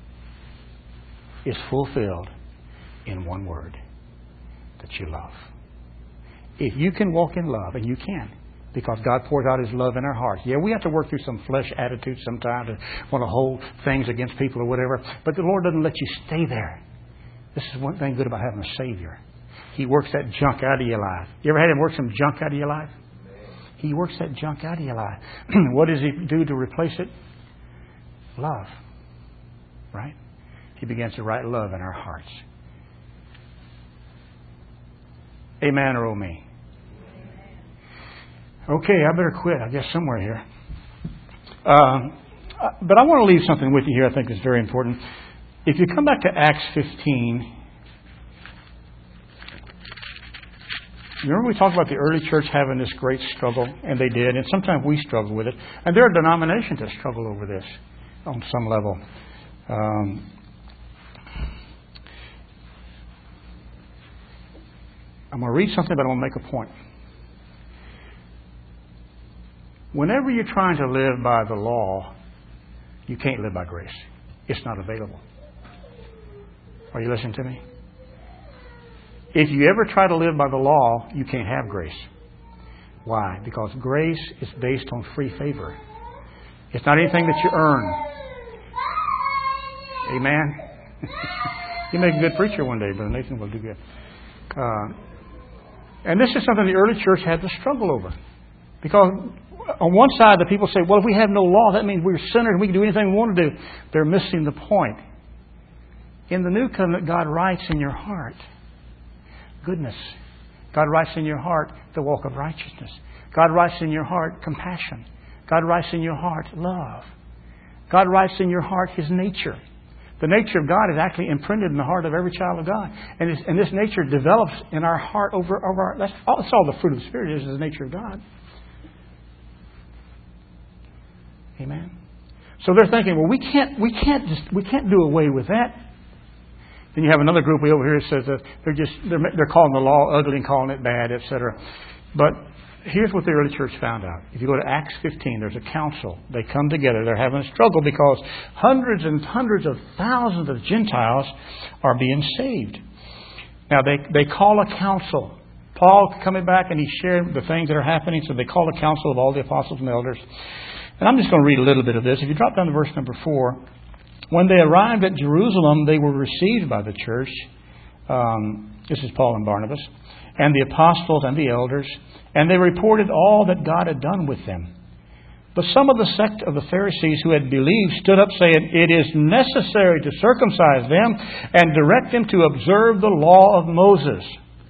is fulfilled in one word, that you love. If you can walk in love, and you can, because God pours out His love in our hearts. Yeah, we have to work through some flesh attitudes sometimes and want to hold things against people or whatever, but the Lord doesn't let you stay there. This is one thing good about having a Savior. He works that junk out of your life. You ever had Him work some junk out of your life? He works that junk out of your life. What does He do to replace it? Love. Right? He begins to write love in our hearts. Amen or oh me? Okay, I better quit. I guess somewhere here. Um, but I want to leave something with you here I think is very important. If you come back to Acts fifteen, remember we talked about the early church having this great struggle, and they did, and sometimes we struggle with it. And there are denominations that struggle over this on some level. Um, I'm going to read something, but I want to make a point. Whenever you're trying to live by the law, you can't live by grace. It's not available. Are you listening to me? If you ever try to live by the law, you can't have grace. Why? Because grace is based on free favor. It's not anything that you earn. Amen? You make a good preacher one day, Brother Nathan will do good. Uh, and this is something the early church had to struggle over. Because on one side, the people say, well, if we have no law, that means we're sinners and we can do anything we want to do. They're missing the point. In the new covenant, God writes in your heart goodness. God writes in your heart the walk of righteousness. God writes in your heart compassion. God writes in your heart love. God writes in your heart His nature. The nature of God is actually imprinted in the heart of every child of God. And this, and this nature develops in our heart over, over our... That's all, that's all the fruit of the Spirit is, is the nature of God. Amen. So they're thinking, well, we can't, we can't just, we can't do away with that. Then you have another group over here that says that they're just, they're, they're calling the law ugly and calling it bad, et cetera. But here's what the early church found out. If you go to Acts fifteen, there's a council. They come together. They're having a struggle because hundreds and hundreds of thousands of Gentiles are being saved. Now, they, they call a council. Paul coming back and he shared the things that are happening. So they call a council of all the apostles and elders. And I'm just going to read a little bit of this. If you drop down to verse number four. When they arrived at Jerusalem, they were received by the church. Um, this is Paul and Barnabas. And the apostles and the elders. And they reported all that God had done with them. But some of the sect of the Pharisees who had believed stood up saying, it is necessary to circumcise them and direct them to observe the law of Moses.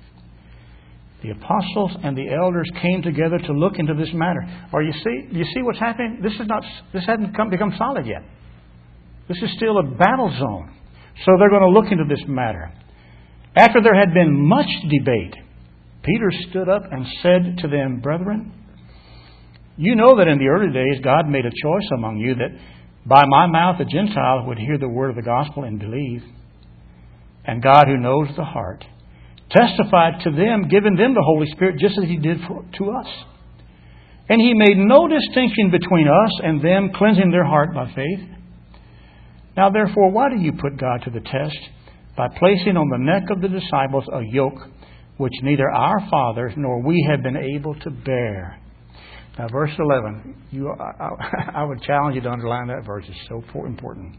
The apostles and the elders came together to look into this matter. Or you see, you see what's happening? This is not. This hasn't come, become solid yet. This is still a battle zone. So they're going to look into this matter. After there had been much debate, Peter stood up and said to them, brethren, you know that in the early days God made a choice among you that by my mouth the Gentiles would hear the word of the gospel and believe. And God, who knows the heart, testified to them, giving them the Holy Spirit just as He did for, to us. And He made no distinction between us and them, cleansing their heart by faith. Now therefore, why do you put God to the test by placing on the neck of the disciples a yoke which neither our fathers nor we have been able to bear? Now verse eleven, you, I, I, I would challenge you to underline that verse. It's so important.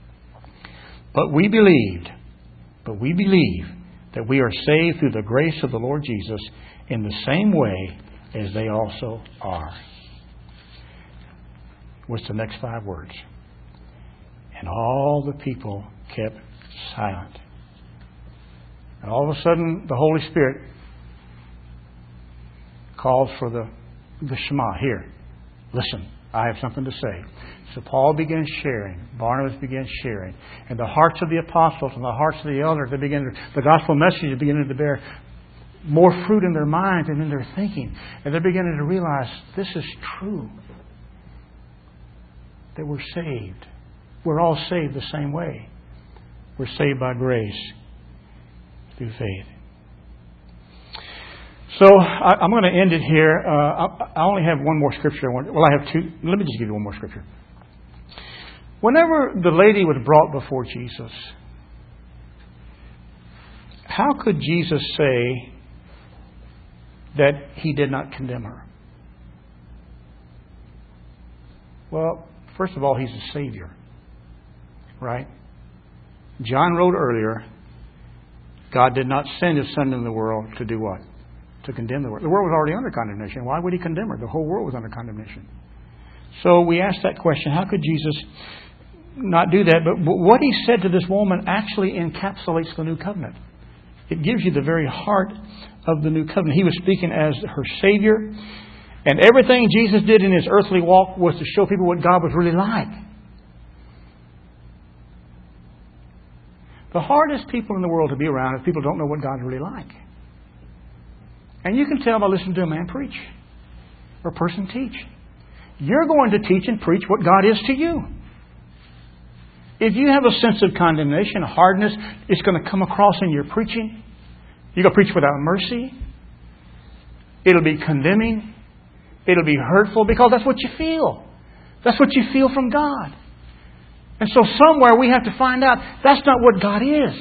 But we believed, but we believe that we are saved through the grace of the Lord Jesus in the same way as they also are. What's the next five words? And all the people kept silent. And all of a sudden, the Holy Spirit calls for the, the Shema. Here, listen. I have something to say. So Paul began sharing. Barnabas began sharing. And the hearts of the apostles and the hearts of the elders, they began to, the gospel message is beginning to bear more fruit in their minds and in their thinking. And they're beginning to realize this is true. That we're saved. We're all saved the same way. We're saved by grace through faith. So I, I'm going to end it here. Uh, I, I only have one more scripture. I want, well, I have two. Let me just give you one more scripture. Whenever the lady was brought before Jesus, how could Jesus say that He did not condemn her? Well, first of all, He's a Savior. Right? John wrote earlier, God did not send His Son into the world to do what? To condemn the world. The world was already under condemnation. Why would He condemn her? The whole world was under condemnation. So we asked that question, how could Jesus not do that? But what He said to this woman actually encapsulates the new covenant. It gives you the very heart of the new covenant. He was speaking as her Savior. And everything Jesus did in His earthly walk was to show people what God was really like. The hardest people in the world to be around is people who don't know what God's really like. And you can tell by listening to a man preach or a person teach. You're going to teach and preach what God is to you. If you have a sense of condemnation, hardness, it's going to come across in your preaching. You're going to preach without mercy. It'll be condemning. It'll be hurtful because that's what you feel. That's what you feel from God. And so somewhere we have to find out that's not what God is.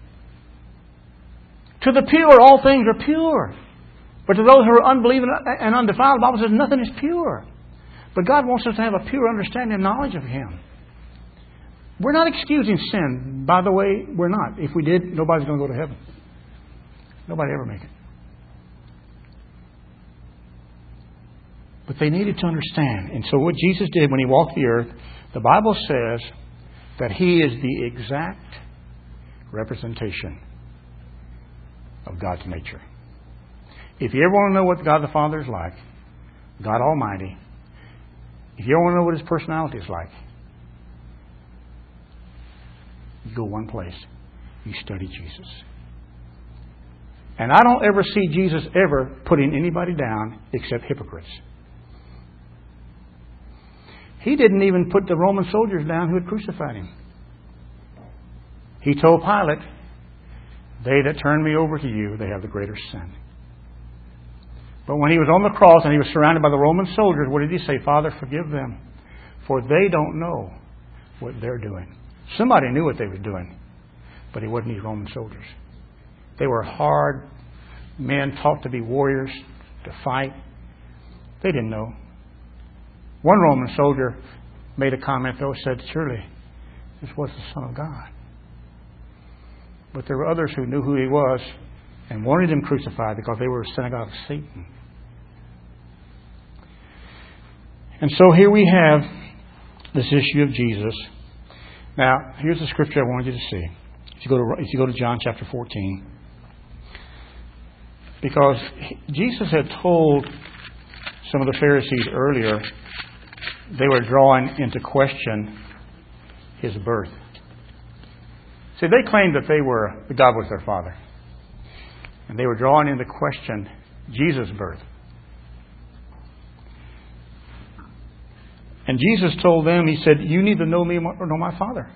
To the pure, all things are pure. But to those who are unbelieving and undefiled, the Bible says nothing is pure. But God wants us to have a pure understanding and knowledge of Him. We're not excusing sin. By the way, we're not. If we did, nobody's going to go to heaven. Nobody ever make it. But they needed to understand. And so what Jesus did when He walked the earth, the Bible says that He is the exact representation of God's nature. If you ever want to know what God the Father is like, God Almighty, if you ever want to know what His personality is like, you go one place. You study Jesus. And I don't ever see Jesus ever putting anybody down except hypocrites. He didn't even put the Roman soldiers down who had crucified Him. He told Pilate, they that turn me over to you, they have the greater sin. But when He was on the cross and He was surrounded by the Roman soldiers, what did He say? Father, forgive them, for they don't know what they're doing. Somebody knew what they were doing, but it wasn't these Roman soldiers. They were hard men taught to be warriors, to fight. They didn't know. One Roman soldier made a comment, though, said, surely this was the Son of God. But there were others who knew who He was and wanted Him crucified because they were a synagogue of Satan. And so here we have this issue of Jesus. Now, here's the scripture I wanted you to see. If you go to, if you go to John chapter fourteen. Because Jesus had told some of the Pharisees earlier, they were drawing into question His birth. See, they claimed that they were, that God was their Father. And they were drawing into question Jesus' birth. And Jesus told them, He said, you neither know me or know my Father.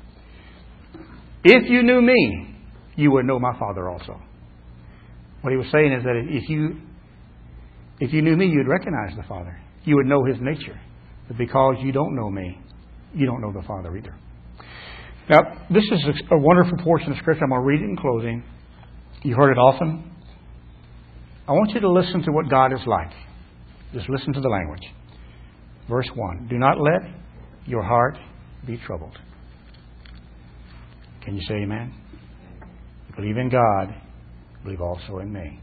If you knew me, you would know my Father also. What He was saying is that if you if you knew me, you'd recognize the Father. You would know His nature. But because you don't know me, you don't know the Father either. Now, this is a wonderful portion of Scripture. I'm going to read it in closing. You heard it often. I want you to listen to what God is like. Just listen to the language. Verse one. Do not let your heart be troubled. Can you say amen? Believe in God. Believe also in me.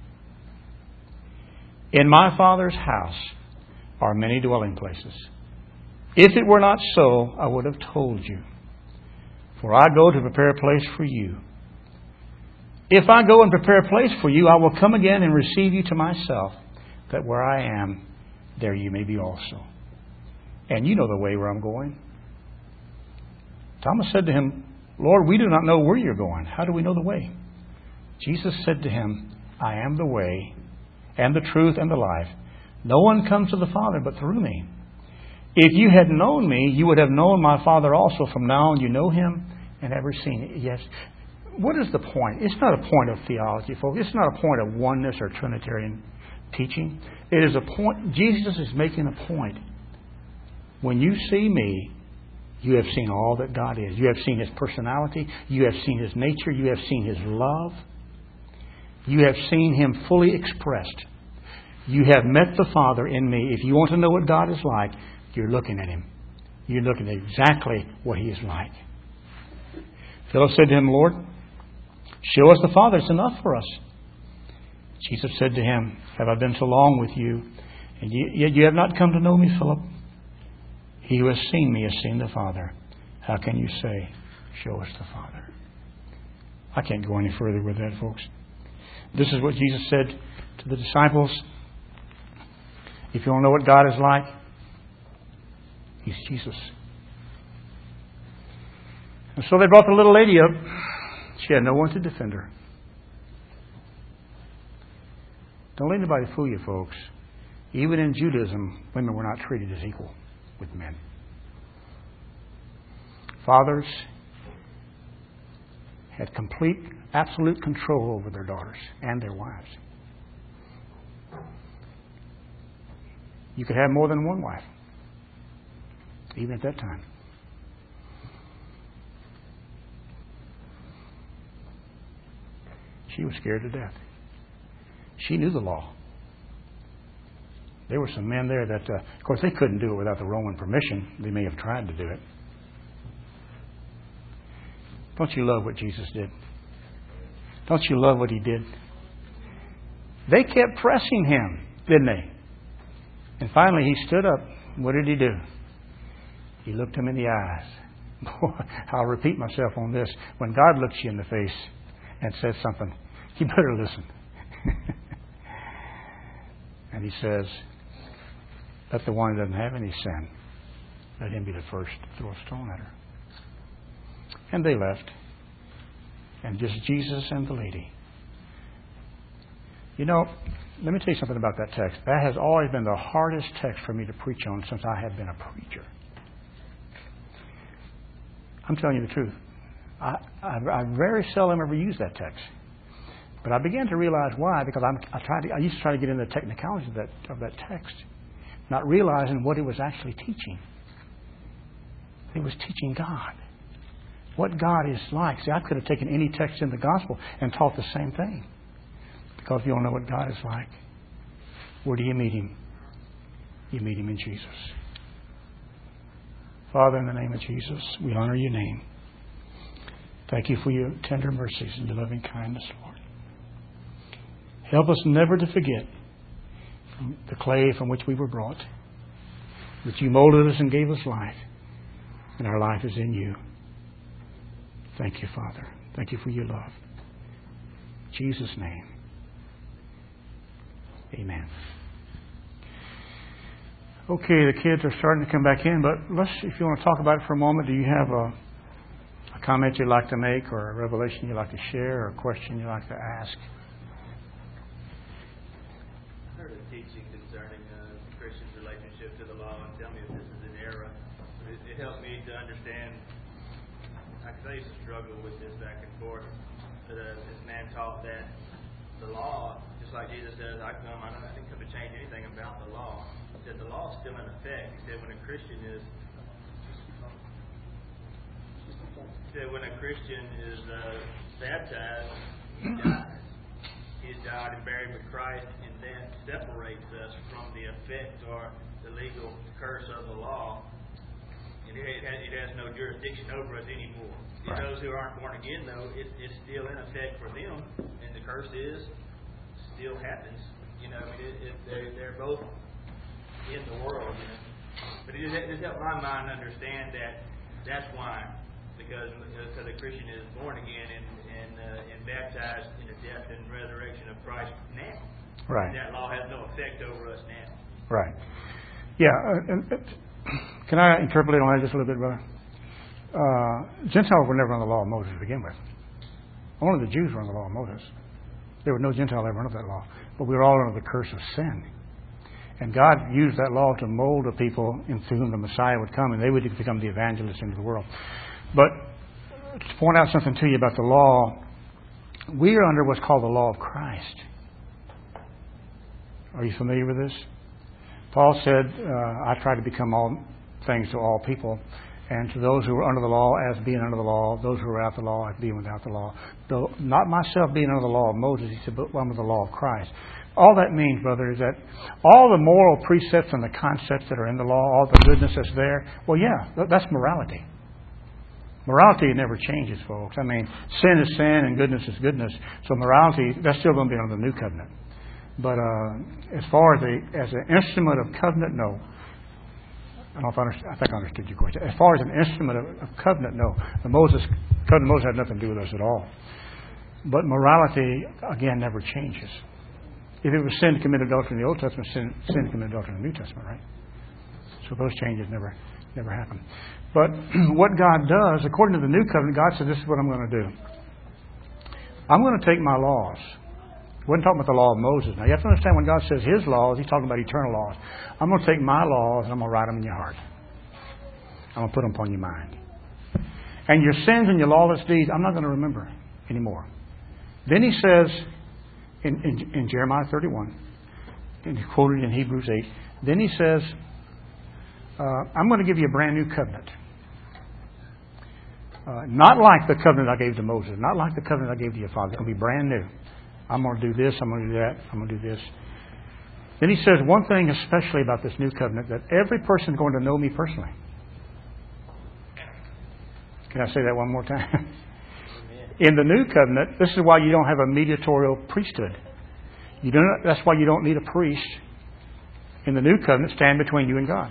In my Father's house are many dwelling places. If it were not so, I would have told you. For I go to prepare a place for you. If I go and prepare a place for you, I will come again and receive you to myself, that where I am, there you may be also. and you know the way where I'm going. Thomas said to him, Lord, we do not know where you're going. How do we know the way? Jesus said to him, I am the way and the truth and the life. No one comes to the Father but through me. If you had known me, you would have known my Father also. From now on you know him and ever seen it. Yes. What is the point? It's not a point of theology, folks. It's not a point of oneness or Trinitarian teaching. It is a point. Jesus is making a point. When you see me, you have seen all that God is. You have seen His personality. You have seen His nature. You have seen His love. You have seen Him fully expressed. You have met the Father in me. If you want to know what God is like, you're looking at Him. You're looking at exactly what He is like. Philip said to Him, Lord, show us the Father. It's enough for us. Jesus said to him, have I been so long with you, and yet you have not come to know me, Philip? He who has seen me has seen the Father. How can you say, show us the Father? I can't go any further with that, folks. This is what Jesus said to the disciples. If you want to know what God is like, He's Jesus. And so they brought the little lady up. She had no one to defend her. Don't let anybody fool you, folks. Even in Judaism, women were not treated as equal with men. Fathers had complete, absolute control over their daughters and their wives. You could have more than one wife, even at that time. She was scared to death. She knew the law. There were some men there that, uh, of course, they couldn't do it without the Roman permission. They may have tried to do it. Don't you love what Jesus did? Don't you love what He did? They kept pressing Him, didn't they? And finally He stood up. What did He do? He looked Him in the eyes. Boy, I'll repeat myself on this. When God looks you in the face and says something, you better listen. And He says, let the one who doesn't have any sin, let him be the first to throw a stone at her. And they left. And just Jesus and the lady. You know, let me tell you something about that text. That has always been the hardest text for me to preach on since I have been a preacher. I'm telling you the truth. I, I, I very seldom ever use that text. But I began to realize why, because I'm, I tried to, I used to try to get into the technicalities of that, of that text, not realizing what it was actually teaching. It was teaching God. What God is like. See, I could have taken any text in the gospel and taught the same thing. Because you don't know what God is like. Where do you meet Him? You meet Him in Jesus. Father, in the name of Jesus, we honor Your name. Thank You for Your tender mercies and Your loving kindness, Lord. Help us never to forget from the clay from which we were brought, that You molded us and gave us life, and our life is in You. Thank You, Father. Thank You for Your love. In Jesus' name. Amen. Okay, the kids are starting to come back in, but let's, if you want to talk about it for a moment, do you have a, a comment you'd like to make, or a revelation you'd like to share, or a question you'd like to ask? I heard a teaching concerning uh, the Christian's relationship to the law, and tell me if this is an error. But it, it helped me to understand. I used to struggle with this back and forth. But uh, this man taught that the law, just like Jesus says, I come, I didn't come to change anything about the law. He said the law is still in effect. He said when a Christian is, he said when a Christian is uh, baptized, he dies. He is died and buried with Christ, and that separates us from the effect or the legal curse of the law. It has, it has no jurisdiction over us anymore. Right. Those who aren't born again, though, it, it's still in effect for them, and the curse is still happens. You know, it, it, they're, they're both in the world. You know, but it just, it just helped my mind understand that that's why, because because the Christian is born again and and, uh, and baptized in the death and resurrection of Christ now. Right. That law has no effect over us now. Right. Yeah. Uh, and, uh, Can I interpolate on that just a little bit, brother? Uh, Gentiles were never under the law of Moses to begin with. Only the Jews were under the law of Moses. There was no Gentile ever under that law. But we were all under the curse of sin. And God used that law to mold the people into whom the Messiah would come, and they would become the evangelists into the world. But to point out something to you about the law, we are under what's called the law of Christ. Are you familiar with this? Paul said, uh, I try to become all things to all people, and to those who are under the law as being under the law, those who are without the law as being without the law. Though not myself being under the law of Moses, he said, but under the law of Christ. All that means, brother, is that all the moral precepts and the concepts that are in the law, all the goodness that's there, well, yeah, that's morality. Morality never changes, folks. I mean, sin is sin and goodness is goodness. So morality, that's still going to be under the new covenant. But uh, as far as a as an instrument of covenant, no. I don't know if I, understand, I think I understood your question. As far as an instrument of, of covenant, no. The Moses covenant of Moses had nothing to do with us at all. But morality, again, never changes. If it was sin to commit adultery in the Old Testament, sin, sin to commit adultery in the New Testament, right? So those changes never never happen. But what God does, according to the New Covenant, God says, this is what I'm going to do. I'm going to take my laws. He wasn't talking about the law of Moses. Now, you have to understand when God says His laws, He's talking about eternal laws. I'm going to take my laws and I'm going to write them in your heart. I'm going to put them upon your mind. And your sins and your lawless deeds, I'm not going to remember anymore. Then He says, in, in, in Jeremiah thirty-one, and He quoted in Hebrews eight, then He says, uh, I'm going to give you a brand new covenant. Uh, not like the covenant I gave to Moses, not like the covenant I gave to your father. It's going to be brand new. I'm going to do this, I'm going to do that, I'm going to do this. Then He says one thing especially about this new covenant, that every person is going to know me personally. Can I say that one more time? In the new covenant, this is why you don't have a mediatorial priesthood. You don't, that's why you don't need a priest in the new covenant stand between you and God.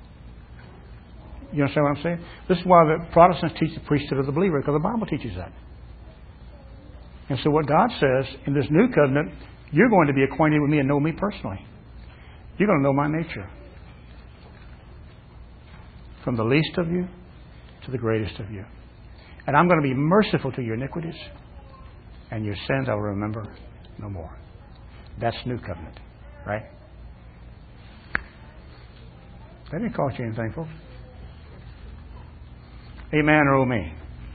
You understand what I'm saying? This is why the Protestants teach the priesthood of the believer, because the Bible teaches that. And so what God says, in this new covenant, you're going to be acquainted with me and know me personally. You're going to know my nature. From the least of you to the greatest of you. And I'm going to be merciful to your iniquities, and your sins I will remember no more. That's new covenant, right? That didn't cost you anything, folks. Amen or oh me.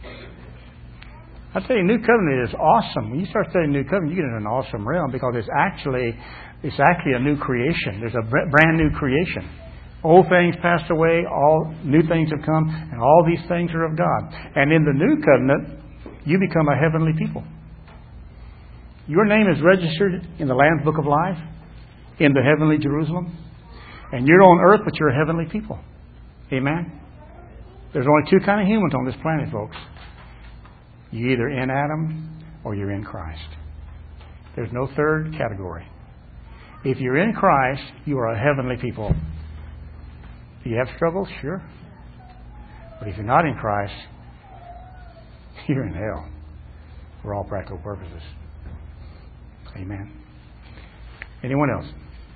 I tell you, New Covenant is awesome. When you start studying New Covenant, you get into an awesome realm because it's actually it's actually a new creation. There's a brand new creation. Old things passed away, all new things have come, and all these things are of God. And in the New Covenant, you become a heavenly people. Your name is registered in the Lamb's Book of Life, in the heavenly Jerusalem. And you're on earth, but you're a heavenly people. Amen? There's only two kind of humans on this planet, folks. You're either in Adam or you're in Christ. There's no third category. If you're in Christ, you are a heavenly people. Do you have struggles? Sure. But if you're not in Christ, you're in hell for all practical purposes. Amen. Anyone else?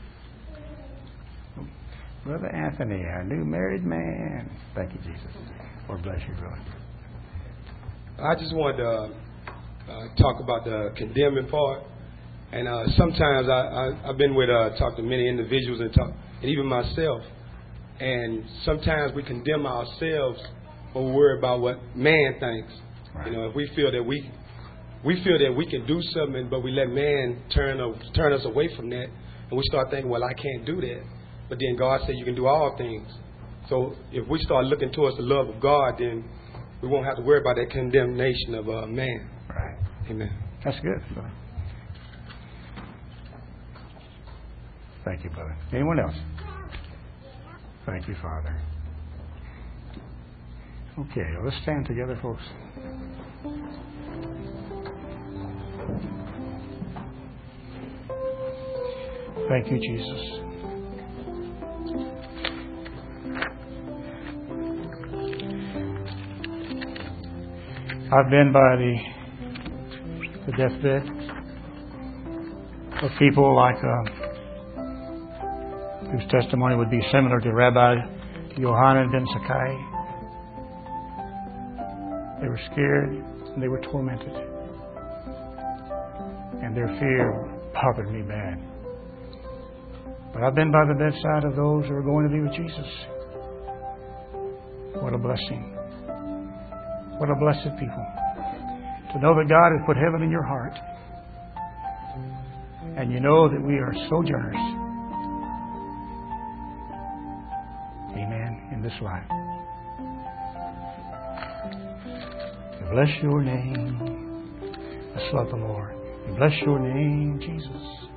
Brother Anthony, our new married man. Thank you, Jesus. Lord bless you, brother. I just wanted to uh, talk about the condemning part. And uh, sometimes I, I, I've been with, uh, talk to many individuals and talk, and even myself. And sometimes we condemn ourselves or we worry about what man thinks. Right. You know, if we feel that we we feel that we can do something, but we let man turn uh, turn us away from that, and we start thinking, well, I can't do that. But then God said you can do all things. So if we start looking towards the love of God, then we won't have to worry about that condemnation of uh, man. Right. Amen. That's good, brother. Thank you, brother. Anyone else? Thank you, Father. Okay, well, let's stand together, folks. Thank you, Jesus. I've been by the, the deathbed of people like uh, whose testimony would be similar to Rabbi Yohanan ben Zakkai. They were scared and they were tormented. And their fear bothered me bad. But I've been by the bedside of those who are going to be with Jesus. What a blessing. What a blessed people. To know that God has put heaven in your heart. And you know that we are sojourners. Amen. In this life. We bless your name. Let's love the Lord. We bless your name, Jesus.